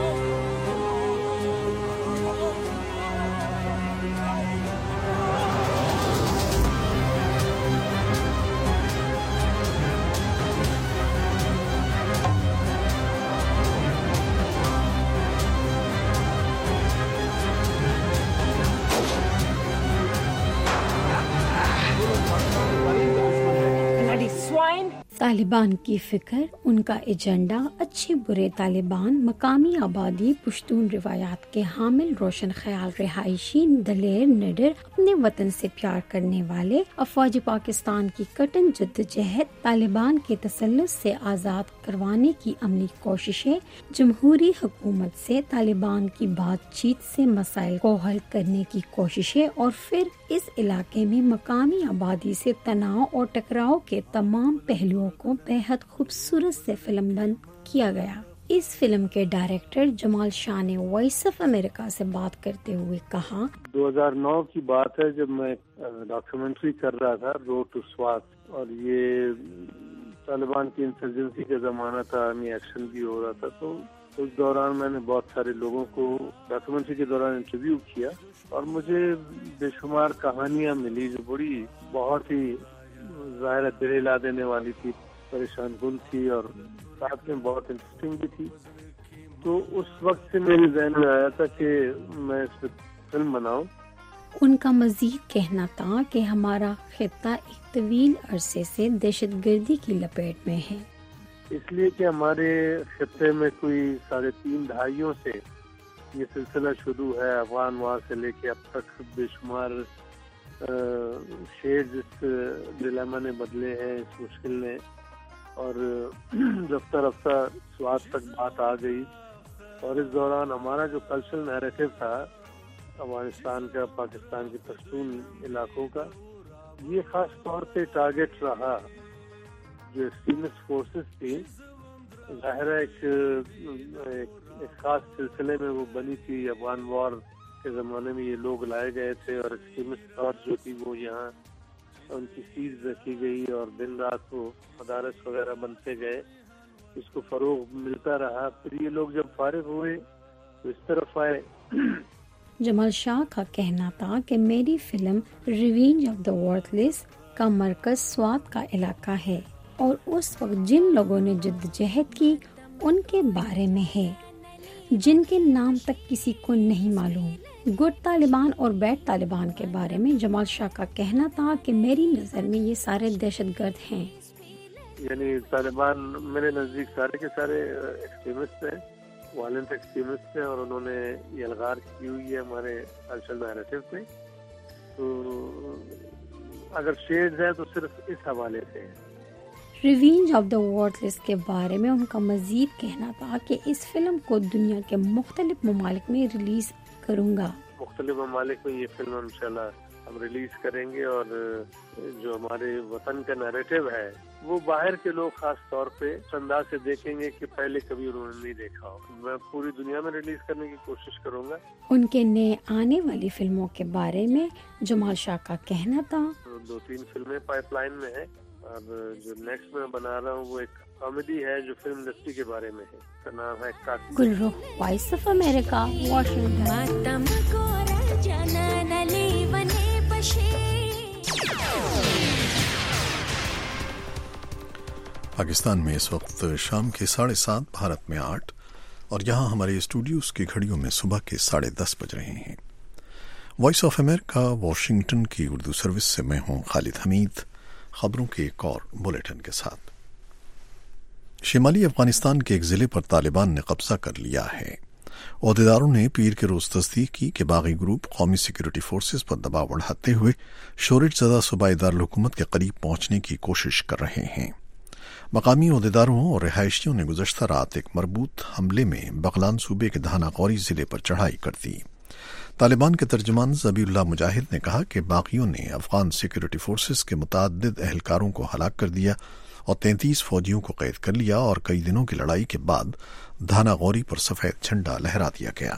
तालिबान की फिक्र, उनका एजेंडा, अच्छे बुरे तालिबान, मकामी आबादी, पुश्तून रिवायात के हामिल, रोशन ख्याल, रिहायशी, दलेर, निडर, अपने वतन से प्यार करने वाले, अफवाज पाकिस्तान की कटन जद्दोजहद, तालिबान के तसल्लुत से आज़ाद करवाने की अमली कोशिशें, जमहूरी हुकूमत से तालिबान की बातचीत से मसाइल को हल करने की कोशिशें और फिर इस इलाके में मकामी आबादी से तनाव और टकराव के तमाम पहलुओं को बेहद खूबसूरत से फिल्म बंद किया गया। इस फिल्म के डायरेक्टर जमाल शाह ने वॉइस ऑफ अमेरिका से बात करते हुए कहा, दो हज़ार नौ की बात है जब मैं डॉक्यूमेंट्री कर रहा था रोड टू स्वात, और ये तालिबान की इंसर्जेंसी का जमाना था, आर्मी एक्शन भी हो रहा था। तो उस दौरान मैंने बहुत सारे लोगों को डॉक्यूमेंट्री के दौरान इंटरव्यू किया और मुझे बेशुमार कहानियां मिली जो बड़ी बहुत ही ज़ाहिर दिल हिला देने वाली थी, परेशान कुन थी और साथ में बहुत इंटरेस्टिंग भी थी। तो उस वक्त से मेरे ज़हन में आया था कि मैं इस पर फिल्म बनाऊं। उनका मजीद कहना था कि हमारा खित्ता एक तवील अरसे से दहशतगर्दी की लपेट में है, इसलिए कि हमारे खित्ते में कोई साढ़े तीन दहाइयों से ये सिलसिला शुरू है। अफगान वार से लेके अब तक बेशुमार शेर जिस डिलेमा ने बदले हैं, इस मुश्किल ने, और रफ्ता रफ्ता स्वाद तक बात आ गई। और इस दौरान हमारा जो कल्चरल नैरेटिव था अफगानिस्तान का, पाकिस्तान के पश्तून इलाकों का, ये खास तौर पे टारगेट रहा। जो एक्सट्रीमिस्ट फोर्सेस थी, ज़ाहिर है एक, एक, एक खास सिलसिले में वो बनी थी। अफगान वॉर के ज़माने में ये लोग लाए गए थे और एक्सट्रीमिस्ट थॉट जो थी वो यहाँ उनकी सीज रखी गई और दिन रात वो मदारस वगैरह बनते गए, इसको फरोग मिलता रहा। फिर ये लोग जब फारिग हुए तो इस तरफ आए। जमाल शाह का कहना था कि मेरी film Revenge of the Worthless का मरकज स्वात का इलाका है और उस वक्त जिन लोगों ने जद्दोजहद की उनके बारे में है, जिनके नाम तक किसी को नहीं मालूम। गुड तालिबान और बैड तालिबान के बारे में जमाल शाह का कहना था कि मेरी नज़र में ये सारे दहशतगर्द हैं। यानी तालिबान मेरे नज़दीक सारे के सारे एक्सट्रीमिस्ट हैं, वायलेंट एक्सट्रीमिस्ट हैं, और उन्होंने ये अलगार की हुई है हमारे कल्चरल नैरेटिव में। तो अगर शेड्स हैं तो सिर्फ इस हवाले से है। रिवेंज ऑफ द वर्थलेस के बारे में उनका मजीद कहना था कि इस फिल्म को दुनिया के मुख्तलिफ ममालिक में रिलीज करूँगा। मुख्तलिफ ममालिक में ये फिल्म इंशाल्लाह ہم ریلیز کریں گے، اور جو ہمارے وطن کا نیریٹو ہے وہ باہر کے لوگ خاص طور پہ اس انداز سے دیکھیں گے کہ پہلے کبھی انہوں نے نہیں دیکھا ہو۔ میں پوری دنیا میں ریلیز کرنے کی کوشش کروں گا۔ ان کے نئے آنے والی فلموں کے بارے میں جمال شاہ کا کہنا تھا، دو تین فلمیں پائپ لائن میں ہیں، اب جو نیکسٹ میں بنا رہا ہوں وہ ایک کامیڈی ہے جو فلم انڈسٹری کے بارے میں ہے، اس کا نام ہے Kaki. Gulrukh, Voice of America, Washington. Pakistan میں اس وقت شام کے ساڑھے سات، بھارت میں آٹھ، اور یہاں ہمارے اسٹوڈیوز کی گھڑیوں میں صبح کے ساڑھے دس بج رہے ہیں۔ وائس آف امریکہ واشنگٹن کی اردو سروس سے میں ہوں خالد حمید، خبروں کے ایک اور بلیٹن کے ساتھ۔ شمالی افغانستان کے ایک ضلع پر طالبان نے قبضہ کر لیا ہے۔ عہدیداروں نے پیر کے روز تصدیق کی کہ باغی گروپ قومی سیکورٹی فورسز پر دباؤ بڑھاتے ہوئے شورش زدہ صوبائی دارالحکومت کے قریب پہنچنے کی کوشش کر رہے ہیں۔ مقامی عہدیداروں اور رہائشیوں نے گزشتہ رات ایک مربوط حملے میں بغلان صوبے کے دھانا غوری ضلع پر چڑھائی کر دی۔ طالبان کے ترجمان ذبیح اللہ مجاہد نے کہا کہ باغیوں نے افغان سیکورٹی فورسز کے متعدد اہلکاروں کو ہلاک کر دیا اور تینتیس فوجیوں کو قید کر لیا، اور کئی دنوں کی لڑائی کے بعد دھانا غوری پر سفید جھنڈا لہرا دیا گیا۔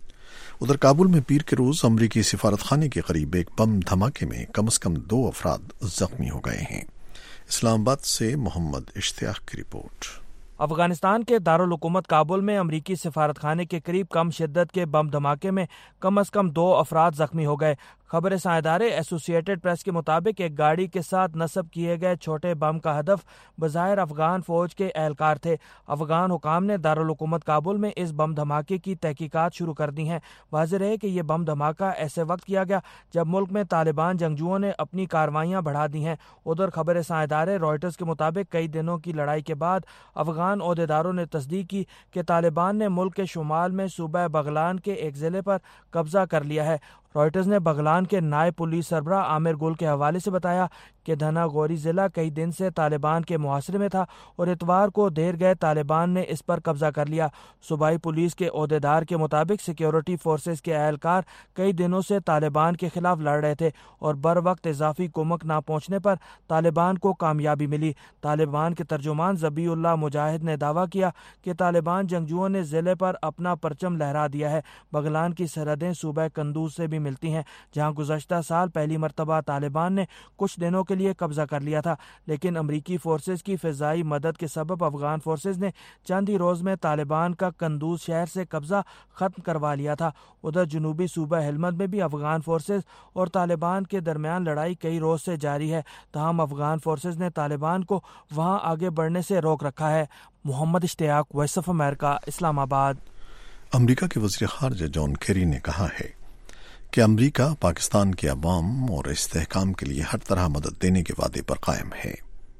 ادھر کابل میں پیر کے روز امریکی سفارت خانے کے قریب ایک بم دھماکے میں کم از کم دو افراد زخمی ہو گئے ہیں۔ اسلام آباد سے محمد اشتیاق کی رپورٹ۔ افغانستان کے دارالحکومت کابل میں امریکی سفارت خانے کے قریب کم شدت کے بم دھماکے میں کم از کم دو افراد زخمی ہو گئے۔ خبر رساں ادارے ایسوسیٹڈ پریس کے مطابق ایک گاڑی کے ساتھ نصب کیے گئے چھوٹے بم کا ہدف بظاہر افغان فوج کے اہلکار تھے۔ افغان حکام نے دارالحکومت کابل میں اس بم دھماکے کی تحقیقات شروع کر دی ہیں۔ واضح رہے کہ یہ بم دھماکہ ایسے وقت کیا گیا جب ملک میں طالبان جنگجوؤں نے اپنی کارروائیاں بڑھا دی ہیں۔ ادھر خبر رساں ادارے رائٹرز کے مطابق کئی دنوں کی لڑائی کے بعد افغان عہدیداروں نے تصدیق کی کہ طالبان نے ملک کے شمال میں صوبہ بغلان کے ایک ضلع پر قبضہ کر لیا ہے۔ رائٹرز نے بغلان کے نائب پولیس سربراہ عامر گل کے حوالے سے بتایا کہ دھنا غوری ضلع کئی دن سے طالبان کے محاصرے میں تھا اور اتوار کو دیر گئے طالبان نے اس پر قبضہ کر لیا۔ صوبائی پولیس کے عہدیدار کے مطابق سیکیورٹی فورسز کے اہلکار کئی دنوں سے طالبان کے خلاف لڑ رہے تھے اور بر وقت اضافی کمک نہ پہنچنے پر طالبان کو کامیابی ملی۔ طالبان کے ترجمان ذبیح اللہ مجاہد نے دعویٰ کیا کہ طالبان جنگجوؤں نے ضلع پر اپنا پرچم لہرا دیا ہے۔ بغلان کی سرحدیں صوبہ قندوز سے بھی ملتی ہیں، جہاں گزشتہ سال پہلی مرتبہ طالبان نے کچھ دنوں کے لیے قبضہ کر لیا تھا، لیکن امریکی فورسز کی فضائی مدد کے سبب افغان فورسز نے چند ہی روز میں طالبان کا قندوز شہر سے قبضہ ختم کروا لیا تھا۔ ادھر جنوبی صوبہ ہلمند میں بھی افغان فورسز اور طالبان کے درمیان لڑائی کئی روز سے جاری ہے، تاہم افغان فورسز نے طالبان کو وہاں آگے بڑھنے سے روک رکھا ہے۔ محمد اشتیاق، وائس آف امریکہ، اسلام آباد۔ امریکہ کے وزیر خارجہ جان کیری نے کہا ہے کہ امریکہ پاکستان کے عوام اور استحکام کے لیے ہر طرح مدد دینے کے وعدے پر قائم ہے۔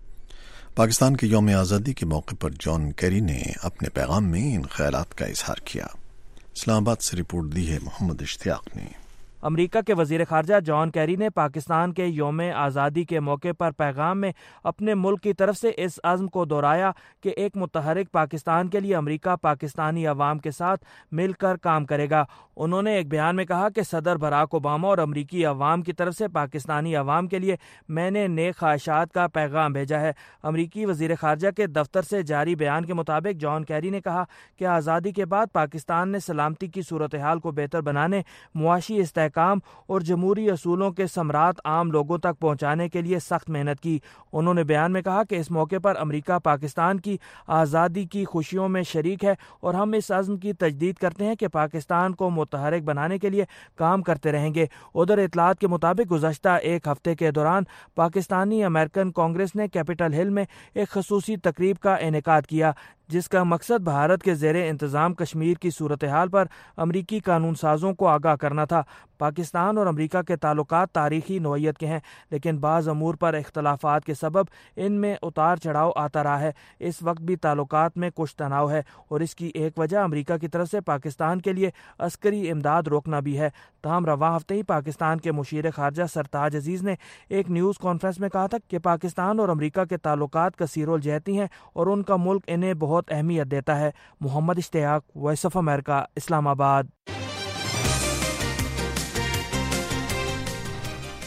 پاکستان کے یوم آزادی کے موقع پر جان کیری نے اپنے پیغام میں ان خیالات کا اظہار کیا۔ اسلام آباد سے رپورٹ دی ہے محمد اشتیاق نے۔ امریکہ کے وزیر خارجہ جان کیری نے پاکستان کے یوم آزادی کے موقع پر پیغام میں اپنے ملک کی طرف سے اس عزم کو دہرایا کہ ایک متحرک پاکستان کے لیے امریکہ پاکستانی عوام کے ساتھ مل کر کام کرے گا۔ انہوں نے ایک بیان میں کہا کہ صدر براک اوباما اور امریکی عوام کی طرف سے پاکستانی عوام کے لیے میں نے نیک خواہشات کا پیغام بھیجا ہے۔ امریکی وزیر خارجہ کے دفتر سے جاری بیان کے مطابق جان کیری نے کہا کہ آزادی کے بعد پاکستان نے سلامتی کی صورتحال کو بہتر بنانے، معاشی استحکام اور جمہوری اصولوں کے ثمرات عام لوگوں تک پہنچانے کے لیے سخت محنت کی۔ انہوں نے بیان میں کہا کہ اس موقع پر امریکہ پاکستان کی آزادی کی خوشیوں میں شریک ہے اور ہم اس عزم کی تجدید کرتے ہیں کہ پاکستان کو متحرک بنانے کے لیے کام کرتے رہیں گے۔ ادھر اطلاعات کے مطابق گزشتہ ایک ہفتے کے دوران پاکستانی امریکن کانگریس نے کیپٹل ہل میں ایک خصوصی تقریب کا انعقاد کیا، جس کا مقصد بھارت کے زیر انتظام کشمیر کی صورتحال پر امریکی قانون سازوں کو آگاہ کرنا تھا۔ پاکستان اور امریکہ کے تعلقات تاریخی نوعیت کے ہیں، لیکن بعض امور پر اختلافات کے سبب ان میں اتار چڑھاؤ آتا رہا ہے۔ اس وقت بھی تعلقات میں کچھ تناؤ ہے اور اس کی ایک وجہ امریکہ کی طرف سے پاکستان کے لیے عسکری امداد روکنا بھی ہے۔ تاہم رواں ہفتے ہی پاکستان کے مشیر خارجہ سرتاج عزیز نے ایک نیوز کانفرنس میں کہا تھا کہ پاکستان اور امریکہ کے تعلقات کثیر الجہتی ہیں اور ان کا ملک انہیں بہت اہمیت دیتا ہے۔ محمد اشتیاق، وائس آف امریکہ، اسلام آباد۔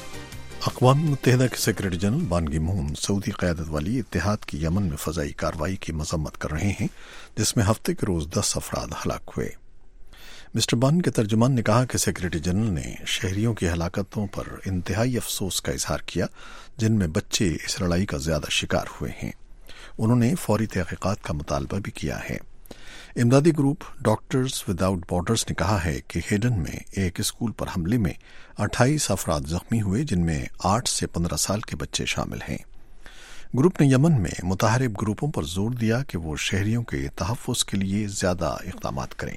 اقوام متحدہ کے سیکرٹری جنرل بان کی مون سعودی قیادت والی اتحاد کی یمن میں فضائی کارروائی کی مذمت کر رہے ہیں، جس میں ہفتے کے روز دس افراد ہلاک ہوئے۔ مسٹر بان کے ترجمان نے کہا کہ سیکرٹری جنرل نے شہریوں کی ہلاکتوں پر انتہائی افسوس کا اظہار کیا، جن میں بچے اس لڑائی کا زیادہ شکار ہوئے ہیں۔ انہوں نے فوری تحقیقات کا مطالبہ بھی کیا ہے۔ امدادی گروپ ڈاکٹرز وداؤٹ بارڈرز نے کہا ہے کہ ہیڈن میں ایک اسکول پر حملے میں اٹھائیس افراد زخمی ہوئے، جن میں آٹھ سے پندرہ سال کے بچے شامل ہیں۔ گروپ نے یمن میں متحارب گروپوں پر زور دیا کہ وہ شہریوں کے تحفظ کے لیے زیادہ اقدامات کریں۔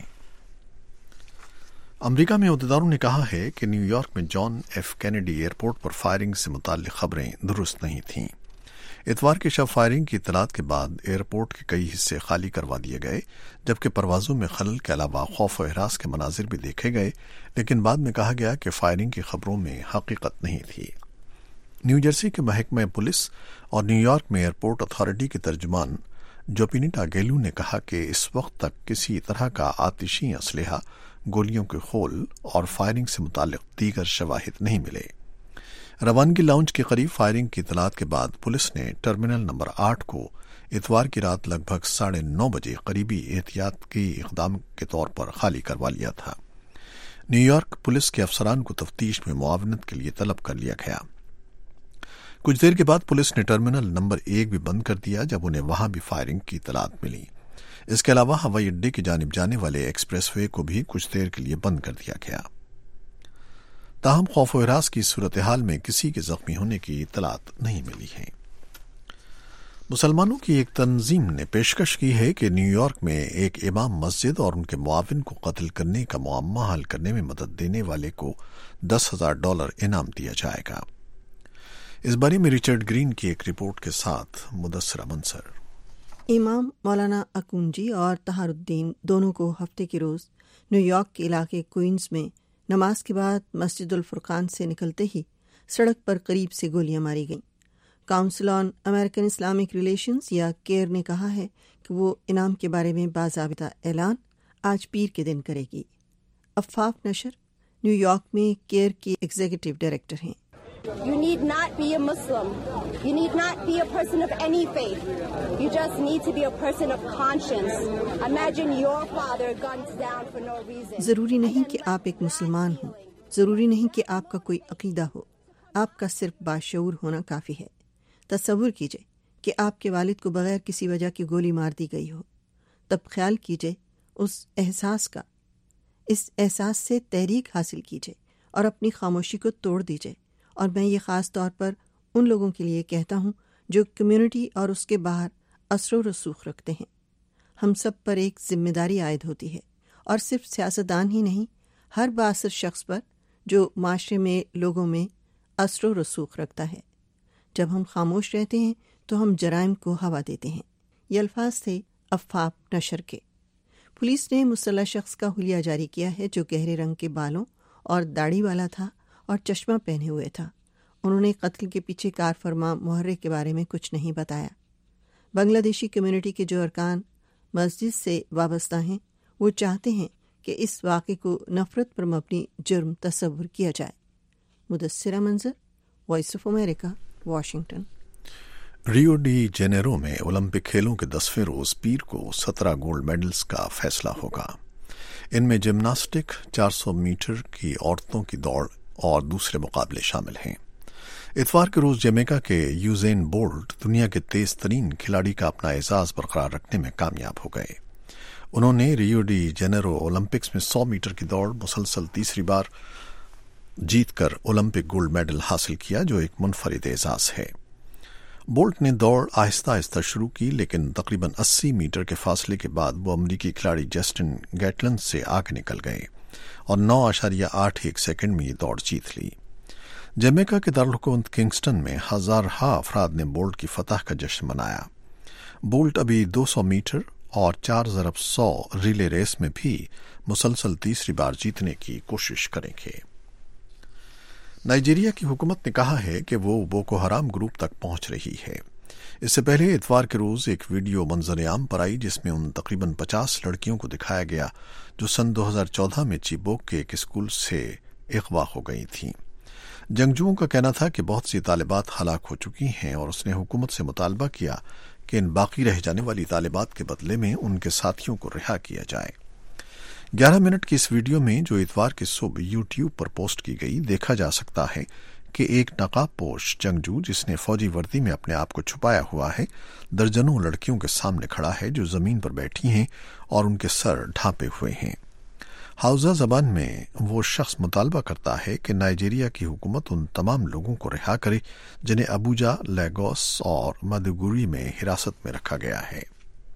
امریکہ میں عہدیداروں نے کہا ہے کہ نیو یارک میں جان ایف کینیڈی ایئرپورٹ پر فائرنگ سے متعلق خبریں درست نہیں تھیں۔ اتوار کی شب فائرنگ کی اطلاعات کے بعد ایئرپورٹ کے کئی حصے خالی کروا دیے گئے، جبکہ پروازوں میں خلل کے علاوہ خوف و ہراس کے مناظر بھی دیکھے گئے، لیکن بعد میں کہا گیا کہ فائرنگ کی خبروں میں حقیقت نہیں تھی۔ نیو جرسی کے محکمہ پولیس اور نیو یارک میں ایئرپورٹ اتھارٹی کے ترجمان جوپینیٹا گیلو نے کہا کہ اس وقت تک کسی طرح کا آتشی اسلحہ، گولیوں کے خول اور فائرنگ سے متعلق دیگر شواہد نہیں ملے۔ روانگی لاؤنج کے قریب فائرنگ کی اطلاعات کے بعد پولیس نے ٹرمینل نمبر آٹھ کو اتوار کی رات لگ بھگ ساڑھے نو بجے قریبی احتیاط کی اقدام کے طور پر خالی کروا لیا تھا۔ نیو یارک پولیس کے افسران کو تفتیش میں معاونت کے لیے طلب کر لیا گیا۔ کچھ دیر کے بعد پولیس نے ٹرمینل نمبر ایک بھی بند کر دیا جب انہیں وہاں بھی فائرنگ کی اطلاعات ملی۔ اس کے علاوہ ہوائی اڈے کی جانب جانے والے ایکسپریس وے کو بھی کچھ دیر کے لیے بند کر دیا گیا۔ تاہم خوف و ہراس کی صورتحال میں کسی کے زخمی ہونے کی اطلاعات نہیں ملی ہے۔ مسلمانوں کی ایک تنظیم نے پیشکش کی ہے کہ نیو یارک میں ایک امام مسجد اور ان کے معاون کو قتل کرنے کا معمہ حل کرنے میں مدد دینے والے کو دس ہزار ڈالر انعام دیا جائے گا۔ اس بارے میں ریچرڈ گرین کی ایک رپورٹ کے ساتھ مدثرہ منصر۔ امام مولانا اکونجی اور طہار الدین دونوں کو ہفتے کے روز نیو یارک کے علاقے کوئنز میں نماز کے بعد مسجد الفرقان سے نکلتے ہی سڑک پر قریب سے گولیاں ماری گئیں۔ Council on American Islamic relations یا کیئر نے کہا ہے کہ وہ انعام کے بارے میں باضابطہ اعلان آج پیر کے دن کرے گی۔ افاف نشر نیو یارک میں کیئر کی ایگزیکٹو ڈائریکٹر ہیں۔ You need not be a Muslim. You need not be a person of any faith. You just need to be a person of conscience. Imagine your father guns down for no reason. ضروری نہیں کہ آپ ایک مسلمان ہوں، ضروری نہیں کہ آپ کا کوئی عقیدہ ہو، آپ کا صرف باشعور ہونا کافی ہے۔ تصور کیجئے کہ آپ کے والد کو بغیر کسی وجہ کی گولی مار دی گئی ہو، تب خیال کیجئے اس احساس کا، اس احساس سے تحریک حاصل کیجئے اور اپنی خاموشی کو توڑ دیجئے۔ اور میں یہ خاص طور پر ان لوگوں کے لیے کہتا ہوں جو کمیونٹی اور اس کے باہر اثر و رسوخ رکھتے ہیں۔ ہم سب پر ایک ذمہ داری عائد ہوتی ہے، اور صرف سیاستدان ہی نہیں، ہر بااثر شخص پر جو معاشرے میں لوگوں میں اثر و رسوخ رکھتا ہے۔ جب ہم خاموش رہتے ہیں تو ہم جرائم کو ہوا دیتے ہیں۔ یہ الفاظ تھے افاف نشر کے۔ پولیس نے مسلح شخص کا حلیہ جاری کیا ہے جو گہرے رنگ کے بالوں اور داڑھی والا تھا اور چشمہ پہنے ہوئے تھا۔ انہوں نے قتل کے پیچھے کار فرما محرک کے بارے میں کچھ نہیں بتایا۔ بنگلہ دیشی کمیونٹی کے جو ارکان مسجد سے وابستہ ہیں وہ چاہتے ہیں کہ اس واقعے کو نفرت پر مبنی جرم تصور کیا جائے۔ Mudassira Manzar, voice of America, Washington. Rio de Janeiro میں اولمپک کھیلوں کے دسویں روز پیر کو سترہ گولڈ میڈلز کا فیصلہ ہوگا۔ ان میں جمناسٹک، چار سو میٹر کی عورتوں کی دوڑ اور دوسرے مقابلے شامل ہیں۔ اتوار کے روز جمیکا کے یوزین بولٹ دنیا کے تیز ترین کھلاڑی کا اپنا اعزاز برقرار رکھنے میں کامیاب ہو گئے۔ انہوں نے ریو ڈی جینیرو اولمپکس میں سو میٹر کی دوڑ مسلسل تیسری بار جیت کر اولمپک گولڈ میڈل حاصل کیا، جو ایک منفرد اعزاز ہے۔ بولٹ نے دوڑ آہستہ آہستہ شروع کی، لیکن تقریباً اسی میٹر کے فاصلے کے بعد وہ امریکی کھلاڑی جسٹن گیٹلن سے آگے نکل گئے اور نو اشاریہ آٹھ ایک سیکنڈ میں یہ دوڑ جیت لی۔ جمیکا کے دارالحکومت کنگسٹن میں ہزارہا افراد نے بولٹ کی فتح کا جشن منایا۔ بولٹ ابھی دو سو میٹر اور چار ضرب سو ریلے ریس میں بھی مسلسل تیسری بار جیتنے کی کوشش کریں گے۔ نائجیریا کی حکومت نے کہا ہے کہ وہ بوکو حرام گروپ تک پہنچ رہی ہے۔ اس سے پہلے اتوار کے روز ایک ویڈیو منظر عام پر آئی جس میں ان تقریباً پچاس لڑکیوں کو دکھایا گیا جو سن دو ہزار چودہ میں چیبوک کے ایک اسکول سے اغوا ہو گئی تھیں۔ جنگجوؤں کا کہنا تھا کہ بہت سی طالبات ہلاک ہو چکی ہیں اور اس نے حکومت سے مطالبہ کیا کہ ان باقی رہ جانے والی طالبات کے بدلے میں ان کے ساتھیوں کو رہا کیا جائے۔ گیارہ منٹ کی اس ویڈیو میں جو اتوار کی صبح یوٹیوب پر پوسٹ کی گئی دیکھا جا سکتا ہے کہ ایک نقاب پوش جنگجو جس نے فوجی وردی میں اپنے آپ کو چھپایا ہوا ہے درجنوں لڑکیوں کے سامنے کھڑا ہے جو زمین پر بیٹھی ہیں اور ان کے سر ڈھانپے ہوئے ہیں۔ ہاؤزہ زبان میں وہ شخص مطالبہ کرتا ہے کہ نائجیریا کی حکومت ان تمام لوگوں کو رہا کرے جنہیں ابوجا، لیگوس اور مدوگوری میں حراست میں رکھا گیا ہے۔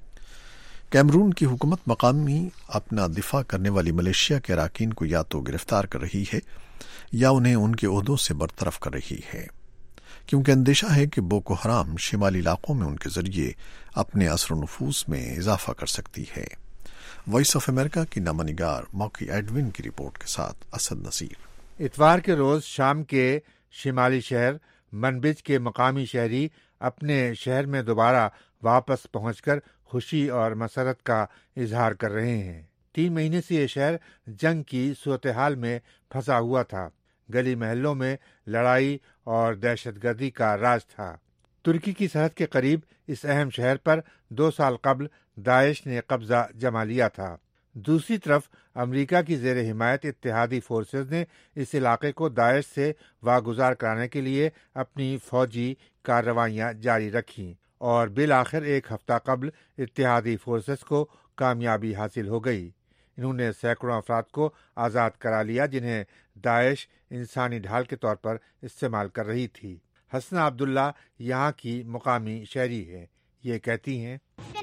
کیمرون کی حکومت مقامی اپنا دفاع کرنے والی ملیشیا کے اراکین کو یا تو گرفتار کر رہی ہے یا انہیں ان کے عہدوں سے برطرف کر رہی ہے، کیونکہ اندیشہ ہے کہ بوکو حرام شمالی علاقوں میں ان کے ذریعے اپنے اثر و نفوذ میں اضافہ کر سکتی ہے۔ وائس آف امریکہ کی نامہ نگار موکی ایڈون کی رپورٹ کے ساتھ اسد نصیر۔ اتوار کے روز شام کے شمالی شہر منبج کے مقامی شہری اپنے شہر میں دوبارہ واپس پہنچ کر خوشی اور مسرت کا اظہار کر رہے ہیں۔ تین مہینے سے یہ شہر جنگ کی صورتحال میں پھنسا ہوا تھا۔ گلی محلوں میں لڑائی اور دہشت گردی کا راج تھا۔ ترکی کی سرحد کے قریب اس اہم شہر پر دو سال قبل داعش نے قبضہ جما لیا تھا۔ دوسری طرف امریکہ کی زیر حمایت اتحادی فورسز نے اس علاقے کو داعش سے واگزار کرانے کے لیے اپنی فوجی کارروائیاں جاری رکھیں اور بالآخر ایک ہفتہ قبل اتحادی فورسز کو کامیابی حاصل ہو گئی۔ انہوں نے سینکڑوں افراد کو آزاد کرا لیا جنہیں داعش انسانی ڈھال کے طور پر استعمال کر رہی تھی۔ حسنہ عبداللہ یہاں کی مقامی شہری ہے۔ یہ کہتی ہیں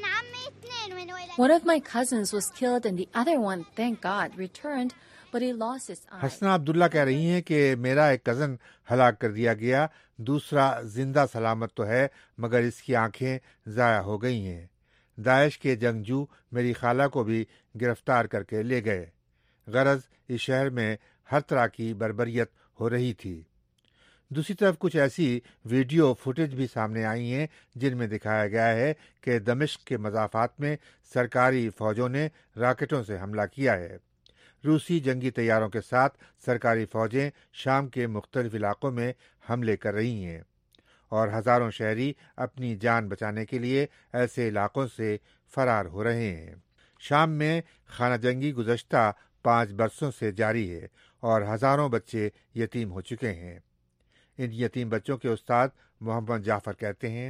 One of my cousins was killed and the other one, thank God, returned, but he lost his eye. حسنہ عبداللہ کہہ رہی ہیں کہ میرا ایک کزن ہلاک کر دیا گیا، دوسرا زندہ سلامت تو ہے مگر اس کی آنکھیں ضائع ہو گئی ہیں۔ داعش کے جنگجو میری خالہ کو بھی گرفتار کر کے لے گئے۔ غرض اس شہر میں ہر طرح کی بربریت ہو رہی تھی۔ دوسری طرف کچھ ایسی ویڈیو فوٹیج بھی سامنے آئی ہیں جن میں دکھایا گیا ہے کہ دمشق کے مضافات میں سرکاری فوجوں نے راکٹوں سے حملہ کیا ہے۔ روسی جنگی طیاروں کے ساتھ سرکاری فوجیں شام کے مختلف علاقوں میں حملے کر رہی ہیں اور ہزاروں شہری اپنی جان بچانے کے لیے ایسے علاقوں سے فرار ہو رہے ہیں۔ شام میں خانہ جنگی گزشتہ پانچ برسوں سے جاری ہے اور ہزاروں بچے یتیم ہو چکے ہیں۔ ان یتیم بچوں کے استاد محمد جعفر کہتے ہیں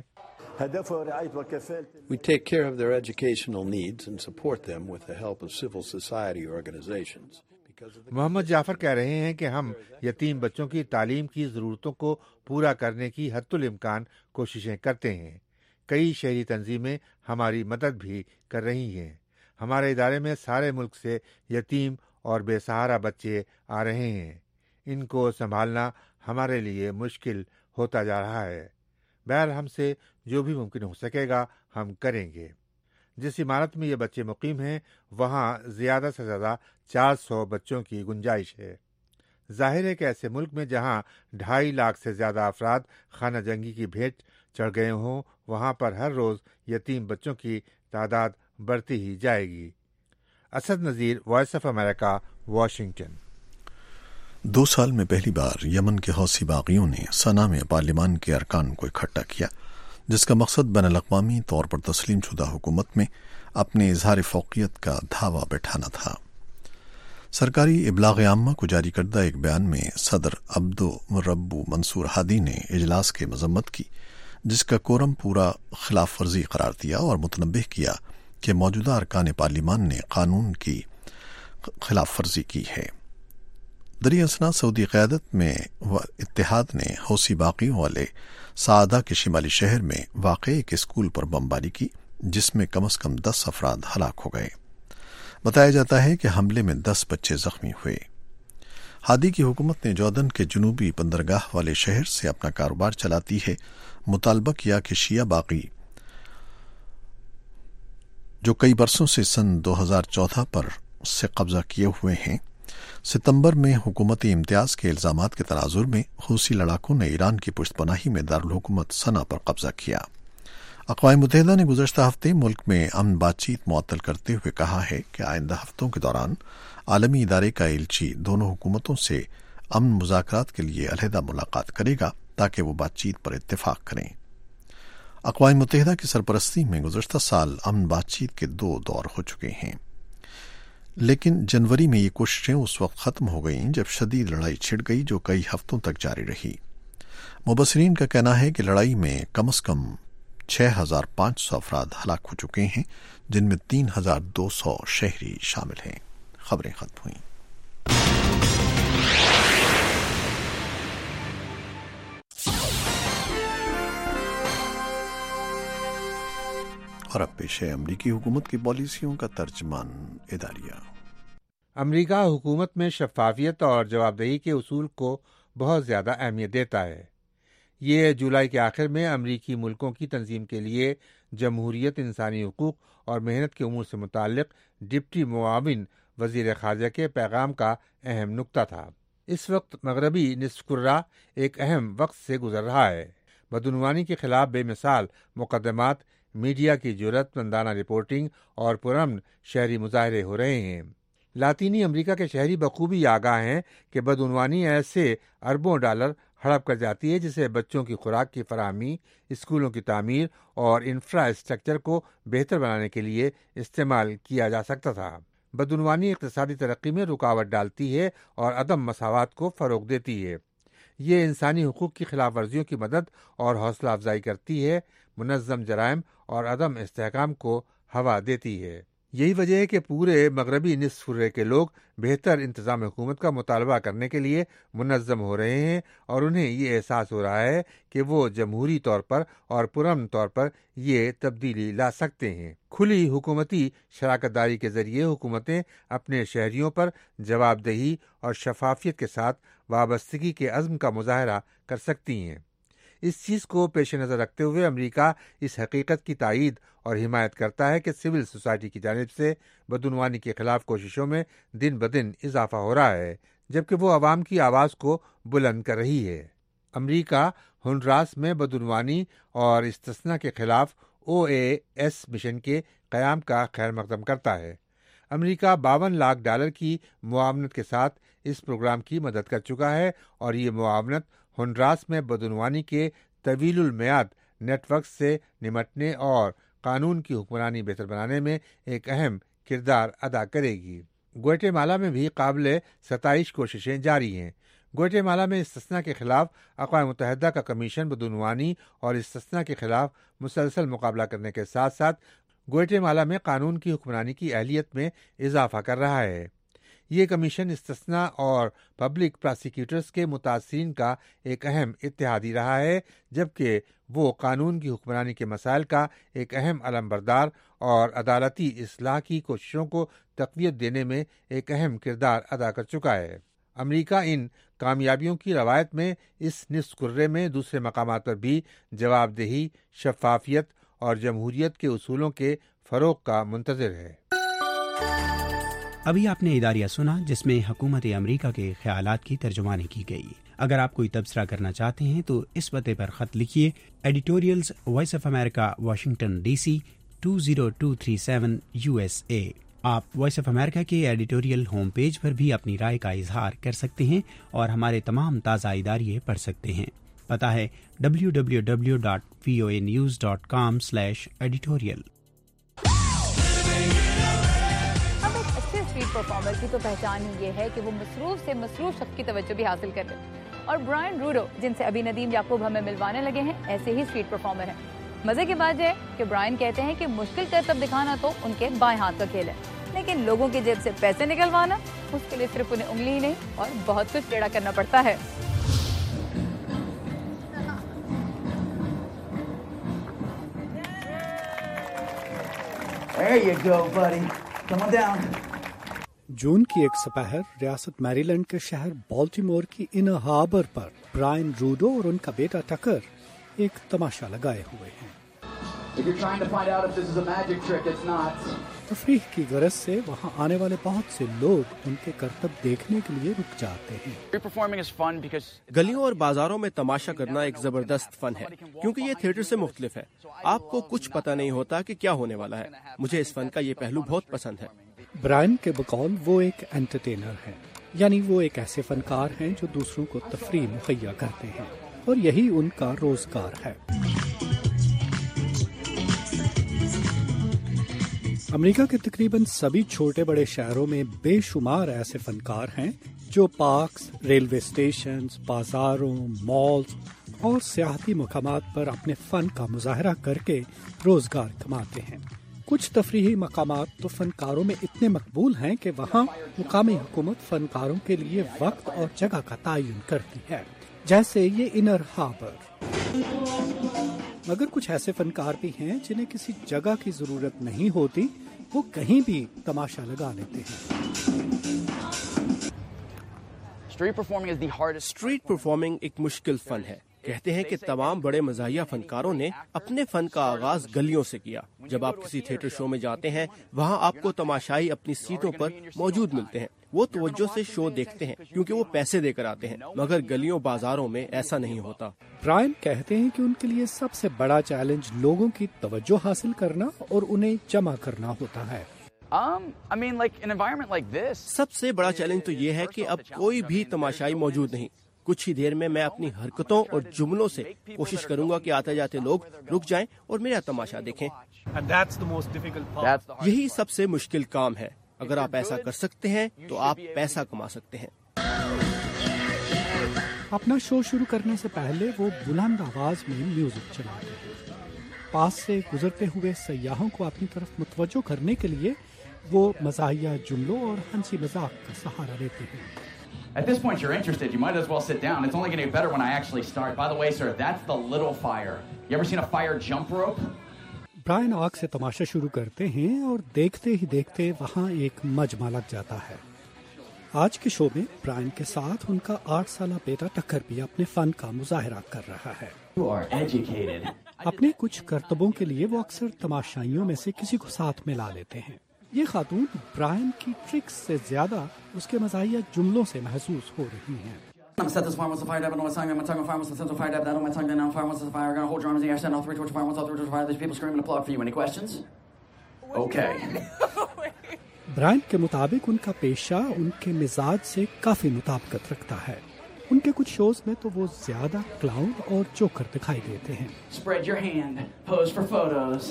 We take care of their educational needs and support them with the help of civil society organizations. محمد جعفر کہہ رہے ہیں کہ ہم یتیم بچوں کی تعلیم کی ضرورتوں کو پورا کرنے کی حد الامکان کوششیں کرتے ہیں۔ کئی شہری تنظیمیں ہماری مدد بھی کر رہی ہیں۔ ہمارے ادارے میں سارے ملک سے یتیم اور بے سہارا بچے آ رہے ہیں۔ ان کو سنبھالنا ہمارے لیے مشکل ہوتا جا رہا ہے۔ بہر ہم سے جو بھی ممکن ہو سکے گا ہم کریں گے۔ جس عمارت میں یہ بچے مقیم ہیں وہاں زیادہ سے زیادہ چار سو بچوں کی گنجائش ہے۔ ظاہر ہے کہ ایسے ملک میں جہاں ڈھائی لاکھ سے زیادہ افراد خانہ جنگی کی بھیٹ چڑھ گئے ہوں وہاں پر ہر روز یتیم بچوں کی تعداد بڑھتی ہی جائے گی۔ Asad Nazir, Voice of America, Washington. دو سال میں پہلی بار یمن کے حوثی باغیوں نے سنا میں پارلیمان کے ارکان کو اکٹھا کیا جس کا مقصد بین الاقوامی طور پر تسلیم شدہ حکومت میں اپنے اظہار فوقیت کا دھاوا بیٹھانا تھا۔ سرکاری ابلاغ عامہ کو جاری کردہ ایک بیان میں صدر عبدو مربو منصور ہادی نے اجلاس کی مذمت کی جس کا کورم پورا خلاف ورزی قرار دیا اور متنبہ کیا کہ موجودہ ارکان پارلیمان نے قانون کی خلاف ورزی کی ہے۔ دری اثنا سعودی قیادت میں اتحاد نے حوثی باغیوں والے سعادہ کے شمالی شہر میں واقع ایک اسکول پر بمباری کی جس میں کم از کم دس افراد ہلاک ہو گئے۔ بتایا جاتا ہے کہ حملے میں دس بچے زخمی ہوئے۔ ہادی کی حکومت نے جوردن کے جنوبی بندرگاہ والے شہر سے اپنا کاروبار چلاتی ہے مطالبہ کیا کہ شیعہ باغی جو کئی برسوں سے سن دو ہزار چودہ پر سے قبضہ کیے ہوئے ہیں، ستمبر میں حکومتی امتیاز کے الزامات کے تناظر میں حوثی لڑاکوں نے ایران کی پشت پناہی میں دارالحکومت سنا پر قبضہ کیا۔ اقوام متحدہ نے گزشتہ ہفتے ملک میں امن بات چیت معطل کرتے ہوئے کہا ہے کہ آئندہ ہفتوں کے دوران عالمی ادارے کا ایلچی دونوں حکومتوں سے امن مذاکرات کے لیے علیحدہ ملاقات کرے گا تاکہ وہ بات چیت پر اتفاق کریں۔ اقوام متحدہ کی سرپرستی میں گزشتہ سال امن بات چیت کے دو دور ہو چکے ہیں، لیکن جنوری میں یہ کوششیں اس وقت ختم ہو گئیں جب شدید لڑائی چھڑ گئی جو کئی ہفتوں تک جاری رہی۔ مبصرین کا کہنا ہے کہ لڑائی میں کم از کم چھ ہزار پانچ سو افراد ہلاک ہو چکے ہیں، جن میں تین ہزار دو سو شہری شامل ہیں۔ خبریں ختم ہوئیں۔ اور اب پیش ہے امریکی حکومت کی پالیسیوں کا ترجمان اداریہ۔ امریکہ حکومت میں شفافیت اور جواب دہی کے اصول کو بہت زیادہ اہمیت دیتا ہے۔ یہ جولائی کے آخر میں امریکی ملکوں کی تنظیم کے لیے جمہوریت، انسانی حقوق اور محنت کے امور سے متعلق ڈپٹی معاون وزیر خارجہ کے پیغام کا اہم نقطہ تھا۔ اس وقت مغربی نصف کرہ ایک اہم وقت سے گزر رہا ہے۔ بدعنوانی کے خلاف بے مثال مقدمات، میڈیا کی جرأت مندانہ رپورٹنگ اور پرامن شہری مظاہرے ہو رہے ہیں۔ لاطینی امریکا کے شہری بخوبی آگاہ ہیں کہ بدعنوانی ایسے اربوں ڈالر ہڑپ کر جاتی ہے جسے بچوں کی خوراک کی فراہمی، اسکولوں کی تعمیر اور انفراسٹرکچر کو بہتر بنانے کے لیے استعمال کیا جا سکتا تھا۔ بدعنوانی اقتصادی ترقی میں رکاوٹ ڈالتی ہے اور عدم مساوات کو فروغ دیتی ہے۔ یہ انسانی حقوق کی خلاف ورزیوں کی مدد اور حوصلہ افزائی کرتی ہے، منظم جرائم اور عدم استحکام کو ہوا دیتی ہے۔ یہی وجہ ہے کہ پورے مغربی نصف کرہ کے لوگ بہتر انتظام حکومت کا مطالبہ کرنے کے لیے منظم ہو رہے ہیں اور انہیں یہ احساس ہو رہا ہے کہ وہ جمہوری طور پر اور پرامن طور پر یہ تبدیلی لا سکتے ہیں۔ کھلی حکومتی شراکت داری کے ذریعے حکومتیں اپنے شہریوں پر جواب دہی اور شفافیت کے ساتھ وابستگی کے عزم کا مظاہرہ کر سکتی ہیں۔ اس چیز کو پیش نظر رکھتے ہوئے امریکہ اس حقیقت کی تائید اور حمایت کرتا ہے کہ سول سوسائٹی کی جانب سے بدعنوانی کے خلاف کوششوں میں دن بدن اضافہ ہو رہا ہے، جبکہ وہ عوام کی آواز کو بلند کر رہی ہے۔ امریکہ ہنڈراس میں بدعنوانی اور استثناء کے خلاف او اے ایس مشن کے قیام کا خیر مقدم کرتا ہے۔ امریکہ باون لاکھ ڈالر کی معاونت کے ساتھ اس پروگرام کی مدد کر چکا ہے اور یہ معاونت ہنڈراس میں بدعنوانی کے طویل المیعاد نیٹ ورک سے نمٹنے اور قانون کی حکمرانی بہتر بنانے میں ایک اہم کردار ادا کرے گی۔ گوئٹے مالا میں بھی قابل ستائش کوششیں جاری ہیں۔ گوئٹے مالا میں استثناء کے خلاف اقوام متحدہ کا کمیشن بدعنوانی اور استثناء کے خلاف مسلسل مقابلہ کرنے کے ساتھ ساتھ گوئٹے مالا میں قانون کی حکمرانی کی اہلیت میں اضافہ کر رہا ہے۔ یہ کمیشن استثناء اور پبلک پراسیکیوٹرز کے متاثرین کا ایک اہم اتحادی رہا ہے، جبکہ وہ قانون کی حکمرانی کے مسائل کا ایک اہم علمبردار اور عدالتی اصلاح کی کوششوں کو تقویت دینے میں ایک اہم کردار ادا کر چکا ہے۔ امریکہ ان کامیابیوں کی روایت میں اس نصف کرے میں دوسرے مقامات پر بھی جواب دہی، شفافیت اور جمہوریت کے اصولوں کے فروغ کا منتظر ہے۔ ابھی آپ نے اداریہ سنا جس میں حکومت امریکہ کے خیالات کی ترجمانی کی گئی۔ اگر آپ کوئی تبصرہ کرنا چاہتے ہیں تو اس پتے پر خط لکھیے، editorials Voice of America, Washington D C two zero two three seven U S A. آپ وائس آف امریکہ کے ایڈیٹوریل ہوم پیج پر بھی اپنی رائے کا اظہار کر سکتے ہیں اور ہمارے تمام تازہ اداریے پڑھ سکتے ہیں۔ پتہ ہے W W W dot V O A news dot com slash editorial. Street performer کی تو پہچان ہی یہ ہے کہ وہ مصروف سے مصروف شخص کی توجہ بھی حاصل کر لے، اور برائن روڈو جن سے ابھی ندیم یعقوب ہمیں ملوانے لگے ہیں ایسے ہی اسٹریٹ پرفارمر ہیں۔ مزے کی بات یہ ہے کہ برائن کہتے ہیں کہ مشکل کرتب دکھانا تو ان کے بائیں ہاتھ کا کھیل ہے، لیکن لوگوں کی جیب سے پیسے نکلوانا اس کے لیے صرف انہیں انگلی ہی نہیں اور بہت کچھ ٹیڑھا کرنا پڑتا ہے۔ There you go, buddy. Come on down. جون کی ایک سپہر ریاست میریلینڈ کے شہر بالٹیمور کی انر ہاربر پر برائن روڈو اور ان کا بیٹا ٹکر ایک تماشا لگائے ہوئے ہیں۔ If you're trying to find out if this is a magic trick, it's not. تفریح کی غرض سے وہاں آنے والے بہت سے لوگ ان کے کرتب دیکھنے کے لیے رک جاتے ہیں۔ گلیوں اور بازاروں میں تماشا کرنا ایک زبردست فن ہے کیونکہ یہ تھیٹر سے مختلف ہے۔ آپ کو کچھ پتہ نہیں ہوتا کہ کیا ہونے والا ہے۔ مجھے اس فن کا یہ پہلو بہت پسند ہے۔ برائن کے بقول وہ ایک انٹرٹینر ہیں۔ یعنی وہ ایک ایسے فنکار ہیں جو دوسروں کو تفریح مہیا کرتے ہیں اور یہی ان کا روزگار ہے۔ امریکہ کے تقریباً سبھی چھوٹے بڑے شہروں میں بے شمار ایسے فنکار ہیں جو پارکس، ریلوے اسٹیشنز، بازاروں، مالز اور سیاحتی مقامات پر اپنے فن کا مظاہرہ کر کے روزگار کماتے ہیں۔ کچھ تفریحی مقامات تو فنکاروں میں اتنے مقبول ہیں کہ وہاں مقامی حکومت فنکاروں کے لیے وقت اور جگہ کا تعین کرتی ہے، جیسے یہ انر ہاربر۔ مگر کچھ ایسے فنکار بھی ہیں جنہیں کسی جگہ کی ضرورت نہیں ہوتی، وہ کہیں بھی تماشا لگا لیتے ہیں۔ اسٹریٹ پرفارمنگ ایک مشکل فن ہے۔ کہتے ہیں کہ تمام بڑے مزاحیہ فنکاروں نے اپنے فن کا آغاز گلیوں سے کیا۔ جب آپ کسی تھیٹر شو میں جاتے ہیں، وہاں آپ کو تماشائی اپنی سیٹوں پر موجود ملتے ہیں۔ وہ توجہ سے شو دیکھتے ہیں کیونکہ وہ پیسے دے کر آتے ہیں، مگر گلیوں بازاروں میں ایسا نہیں ہوتا۔ برائن کہتے ہیں کہ ان کے لیے سب سے بڑا چیلنج لوگوں کی توجہ حاصل کرنا اور انہیں جمع کرنا ہوتا ہے۔ سب سے بڑا چیلنج تو یہ ہے کہ اب کوئی بھی تماشائی موجود نہیں۔ کچھ ہی دیر میں میں اپنی حرکتوں اور جملوں سے کوشش کروں گا کہ آتے جاتے لوگ رک جائیں اور میرا تماشا دیکھیں۔ یہی سب سے مشکل کام ہے۔ اگر آپ ایسا کر سکتے ہیں تو آپ پیسہ کما سکتے ہیں۔ اپنا شو شروع کرنے سے پہلے وہ بلند آواز میں میوزک چلاتے ہیں۔ پاس سے گزرتے ہوئے سیاحوں کو اپنی طرف متوجہ کرنے کے لیے وہ مزاحیہ جملوں اور ہنسی مذاق کا سہارا لیتے ہیں۔ At this point, you're interested. You might as well sit down. It's only going to get better when I actually start. By the way, sir, that's the little fire. You ever seen a fire jump rope? Brian آگ سے تماشا شروع کرتے ہیں اور دیکھتے ہی دیکھتے وہاں ایک مجمع لگ جاتا ہے۔ آج کے شو میں برائن کے ساتھ ان کا آٹھ سالہ بیٹا ٹکر بھی اپنے فن کا مظاہرہ کر رہا ہے۔ You are educated. اپنے کچھ کرتبوں کے لیے وہ اکثر تماشائیوں میں سے کسی کو ساتھ ملا لیتے ہیں۔ یہ خاتون برائن کی ٹرکس سے زیادہ اس کے مزاحیہ جملوں سے محسوس ہو رہی ہیں۔ I'm set this fire, what's the fire, I'm going to fire, what's the fire, I'm going to fire, I'm going to fire, I'm going to hold your arms in the air, stand all three towards the fire, what's all three towards the fire, there's people screaming applaud for you. Any questions? Okay. Brian کے مطابق ان کا پیشہ ان کے مزاج سے کافی مطابقت رکھتا ہے۔ ان کے کچھ شوز میں تو وہ زیادہ کلاؤن اور جوکر دکھائی دیتے ہیں۔ Spread your hand, pose for photos.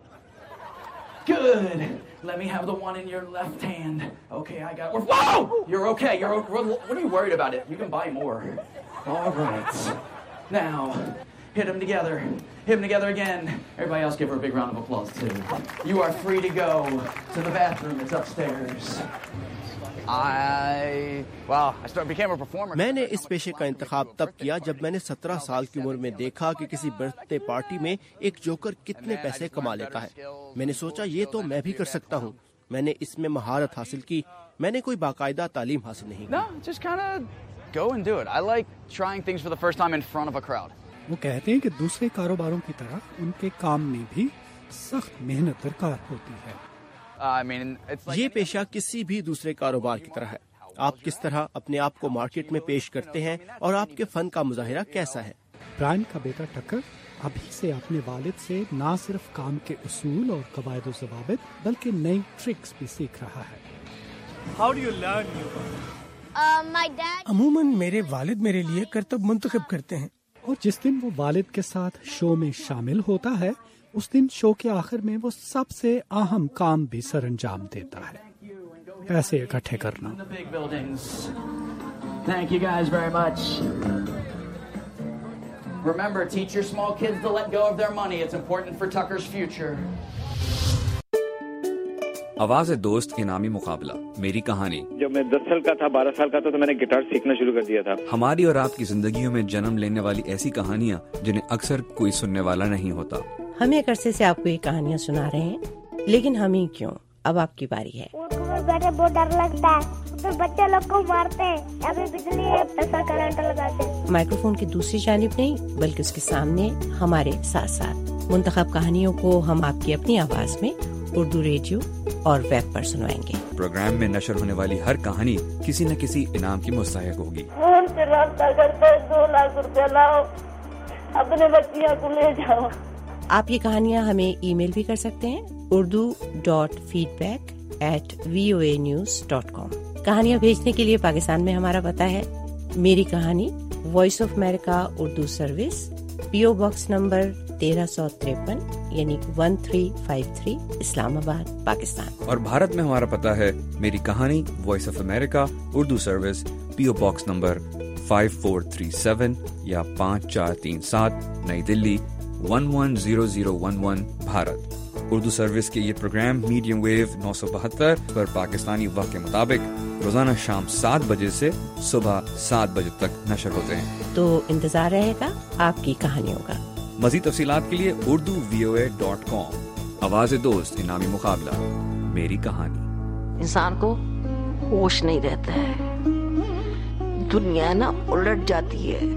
Good. Let me have the one in your left hand. Okay, I got it. Whoa! You're okay. You're okay. What are you worried about it? You can buy more. All right. Now, hit them together. Hit them together again. Everybody else give her a big round of applause, too. You are free to go to the bathroom. It's upstairs. I, well, I started, became a performer. میں نے اس پیشے کا انتخاب تب کیا جب میں نے سترہ سال کی عمر میں دیکھا کہ کسی برتھ ڈے پارٹی میں ایک جوکر کتنے پیسے کما لیتا ہے۔ میں نے سوچا یہ تو میں بھی کر سکتا ہوں۔ میں نے اس میں مہارت حاصل کی۔ میں نے کوئی باقاعدہ تعلیم حاصل نہیں کی۔ No, just kind of go and do it. I like trying things for the first time in front of a crowd. وہ کہتے ہیں کہ دوسرے کاروباروں کی طرح ان کے کام میں بھی سخت محنت درکار ہوتی ہے۔ یہ پیشہ کسی بھی دوسرے کاروبار کی طرح ہے۔ آپ کس طرح اپنے آپ کو مارکیٹ میں پیش کرتے ہیں اور آپ کے فن کا مظاہرہ کیسا ہے۔ برائن کا بیٹا ٹکر ابھی سے اپنے والد سے نہ صرف کام کے اصول اور قواعد و ضوابط بلکہ نئی ٹرکس بھی سیکھ رہا ہے۔ How do you learn new work? عموماً میرے والد میرے لیے کرتب منتخب کرتے ہیں، اور جس دن وہ والد کے ساتھ شو میں شامل ہوتا ہے اس دن شو کے آخر میں وہ سب سے اہم کام بھی سر انجام دیتا ہے، پیسے اکٹھے کرنا۔ Thank you guys very much. Remember, teach your small kids to let go of their money. It's important for Tucker's future. آواز دوست انعامی مقابلہ، میری کہانی۔ جب میں دس سال کا تھا، بارہ سال کا تھا تو میں نے گٹار سیکھنا شروع کر دیا تھا۔ ہماری اور آپ کی زندگیوں میں جنم لینے والی ایسی کہانیاں جنہیں اکثر کوئی سننے والا نہیں ہوتا۔ ہم ایک عرصے سے آپ کو یہ کہانیاں سنا رہے ہیں، لیکن ہم ہی کیوں، اب آپ کی باری ہے۔ بیٹھے بہت ڈر لگتا ہے، ادھر بچے لوگ کو مارتے ہیں، ابھی بجلی ایسا کرنٹ لگاتے ہیں۔ مائکروفون کی دوسری جانب نہیں بلکہ اس کے سامنے ہمارے ساتھ ساتھ منتخب کہانیوں کو ہم آپ کی اپنی آواز میں اردو ریڈیو اور ویب پر سنوائیں گے۔ پروگرام میں نشر ہونے والی ہر کہانی کسی نہ کسی انعام کی مستحق ہوگی۔ فون سے رابطہ کرتے دو لاکھ روپیہ لاؤ، اپنے بچیاں کو لے جاؤ۔ آپ یہ کہانیاں ہمیں ای میل بھی کر سکتے ہیں، Urdu dot feedback at V O A news dot com. کہانیاں بھیجنے کے لیے پاکستان میں ہمارا پتہ ہے میری کہانی، voice of America Urdu service, P O box number تیرہ سو تریپن یعنی one three five three, Islamabad, Pakistan. اور بھارت میں ہمارا پتہ ہے میری کہانی، voice of America Urdu service, P O box number five four three seven یا پانچ چار تین سات، Nai Delhi one one zero zero one one, Bharat. Urdu service کے یہ پروگرام میڈیم ویو نو سو بہتر پر پاکستانی وقت کے مطابق روزانہ شام سات بجے سے صبح سات بجے تک نشر ہوتے ہیں، تو انتظار رہے گا آپ کی کہانیوں کا۔ مزید تفصیلات کے لیے Urdu V O A dot کام۔ آواز دوست انعامی مقابلہ، میری کہانی۔ انسان کو ہوش نہیں رہتا ہے، دنیا نا الٹ جاتی ہے۔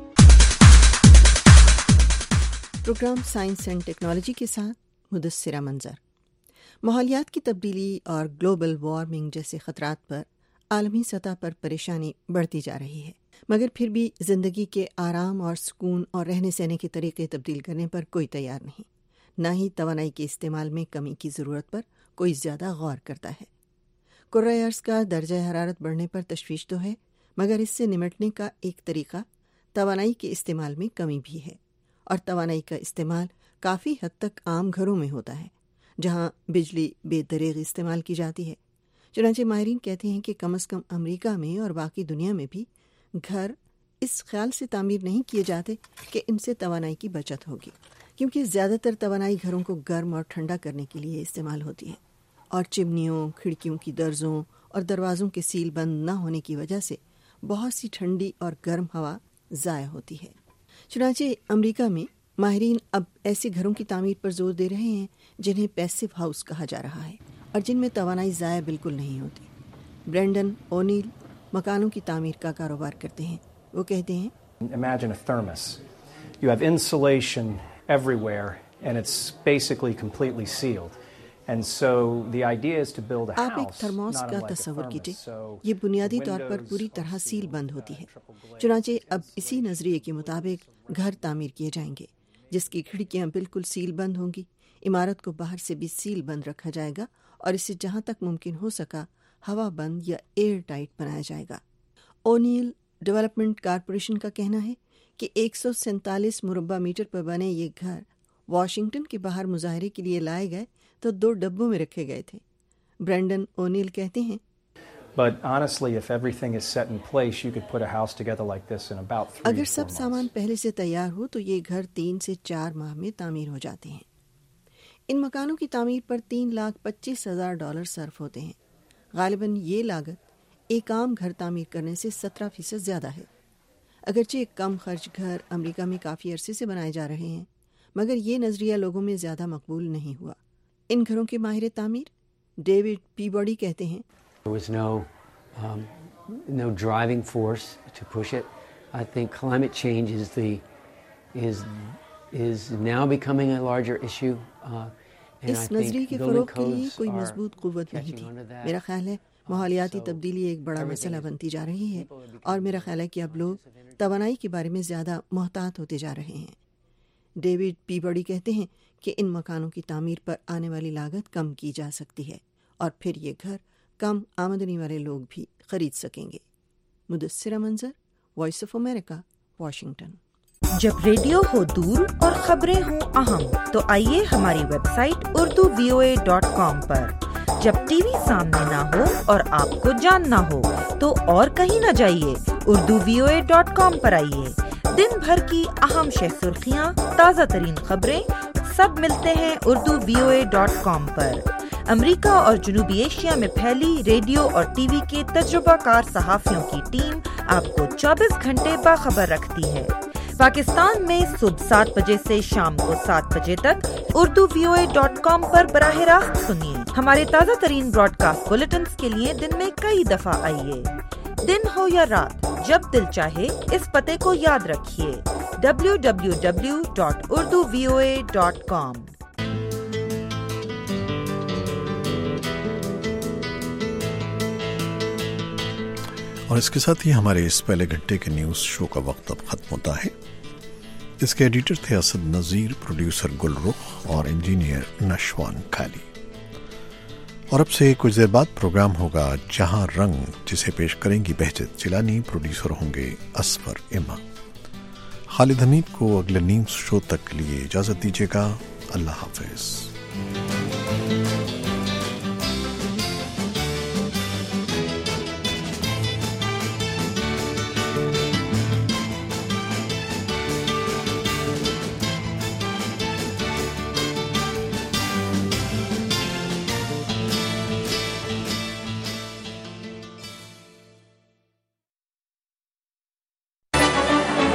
پروگرام سائنس اینڈ ٹیکنالوجی کے ساتھ مدثرہ منظر۔ ماحولیات کی تبدیلی اور گلوبل وارمنگ جیسے خطرات پر عالمی سطح پر پریشانی بڑھتی جا رہی ہے، مگر پھر بھی زندگی کے آرام اور سکون اور رہنے سہنے کے طریقے تبدیل کرنے پر کوئی تیار نہیں، نہ ہی توانائی کے استعمال میں کمی کی ضرورت پر کوئی زیادہ غور کرتا ہے۔ کرۂ ارض کا درجہ حرارت بڑھنے پر تشویش تو ہے، مگر اس سے نمٹنے کا ایک طریقہ توانائی کے استعمال میں کمی بھی ہے، اور توانائی کا استعمال کافی حد تک عام گھروں میں ہوتا ہے جہاں بجلی بے دریغ استعمال کی جاتی ہے۔ چنانچہ ماہرین کہتے ہیں کہ کم از کم امریکہ میں اور باقی دنیا میں بھی گھر اس خیال سے تعمیر نہیں کیے جاتے کہ ان سے توانائی کی بچت ہوگی، کیونکہ زیادہ تر توانائی گھروں کو گرم اور ٹھنڈا کرنے کے لیے استعمال ہوتی ہے، اور چمنیوں، کھڑکیوں کی درزوں اور دروازوں کے سیل بند نہ ہونے کی وجہ سے بہت سی ٹھنڈی اور گرم ہوا ضائع ہوتی ہے۔ چنانچہ امریکہ میں ماہرین اب ایسے گھروں کی تعمیر پر زور دے رہے ہیں جنہیں پیسو ہاؤس کہا جا رہا ہے، اور جن میں توانائی ضائع بالکل نہیں ہوتی۔ برینڈن اونیل مکانوں کی تعمیر کا کاروبار کرتے ہیں۔ وہ کہتے ہیں، Imagine a thermos. You have insulation everywhere and it's basically completely sealed. And so the idea is to build a house. آپ ایک تھرموس کا تصور کیجیے، یہ بنیادی طور پر پوری طرح سیل بند ہوتی ہے۔ چنانچہ اب اسی نظریے کے مطابق گھر تعمیر کیے جائیں گے جس کی کھڑکیاں بالکل سیل بند ہوں گی، عمارت کو باہر سے بھی سیل بند رکھا جائے گا اور اسے جہاں تک ممکن ہو سکا ہوا بند یا ایئر ٹائٹ بنایا جائے گا۔ اونیل ڈیولپمنٹ کارپوریشن کا کہنا ہے کہ ایک سو سینتالیس مربع میٹر پر بنے یہ گھر واشنگٹن کے باہر مظاہرے کے لیے لائے گئے تو دو ڈبوں میں رکھے گئے تھے۔ برینڈن اونیل کہتے ہیں، اگر سب سامان پہلے سے تیار ہو تو یہ گھر تین سے چار ماہ میں تعمیر ہو جاتے ہیں۔ ان مکانوں کی تعمیر پر تین لاکھ پچیس ہزار ڈالر صرف ہوتے ہیں۔ غالباً یہ لاگت ایک عام گھر تعمیر کرنے سے سترہ فیصد زیادہ ہے۔ اگرچہ ایک کم خرچ گھر امریکہ میں کافی عرصے سے بنائے جا رہے ہیں، مگر یہ نظریہ لوگوں میں زیادہ مقبول نہیں ہوا۔ ان گھروں کے ماہر تعمیر ڈیوڈ پی باڈی کہتے ہیں، There was no, um, no driving force to push it. I think climate change is the is is now becoming a larger issue. Uh, اس نظریے کے فروغ کے لیے کوئی مضبوط قوت نہیں تھی۔ میرا خیال ہے ماحولیاتی تبدیلی ایک بڑا مسئلہ بنتی جا رہی ہے، اور میرا خیال ہے کہ اب لوگ توانائی کے بارے میں زیادہ محتاط ہوتے جا رہے ہیں۔ ڈیوڈ پی بڑی کہتے ہیں کہ ان مکانوں کی تعمیر پر آنے والی لاگت کم کی جا سکتی ہے، اور پھر یہ گھر کم آمدنی والے لوگ بھی خرید سکیں گے۔ Mudassira Manzar, voice of America, Washington. جب ریڈیو ہو دور اور خبریں ہوں اہم تو آئیے ہماری website Urdu V O A dot com پر۔ جب ٹی وی سامنے نہ ہو اور آپ کو جاننا ہو تو اور کہیں نہ جائیے، Urdu V O A dot com پر آئیے۔ دن بھر کی اہم شہ سرخیاں، تازہ ترین خبریں سب ملتے ہیں Urdu V O A dot com پر۔ امریکہ اور جنوبی ایشیا میں پھیلی ریڈیو اور ٹی وی کے تجربہ کار صحافیوں کی ٹیم آپ کو چوبیس گھنٹے باخبر رکھتی ہے۔ پاکستان میں صبح سات بجے سے شام کو سات بجے تک Urdu V O A dot com پر براہ راست سنیے۔ ہمارے تازہ ترین براڈ کاسٹ بلیٹنز کے لیے دن میں کئی دفعہ آئیے۔ دن ہو یا رات، جب دل چاہے اس پتے کو یاد رکھیے، W W W dot Urdu V O A dot com. اور اس کے ساتھ ہی ہمارے اس پہلے گھنٹے کے نیوز شو کا وقت اب ختم ہوتا ہے۔ اس کے ایڈیٹر تھے اسد نذیر، پروڈیوسر گل رخ اور انجینئر نشوان کھالی۔ اور اب سے کچھ دیر بعد پروگرام ہوگا جہاں رنگ، جسے پیش کریں گی بہجت جیلانی، پروڈیوسر ہوں گے اصفر اما۔ خالد حمید کو اگلے نیم شو تک لیے اجازت دیجیے گا، اللہ حافظ۔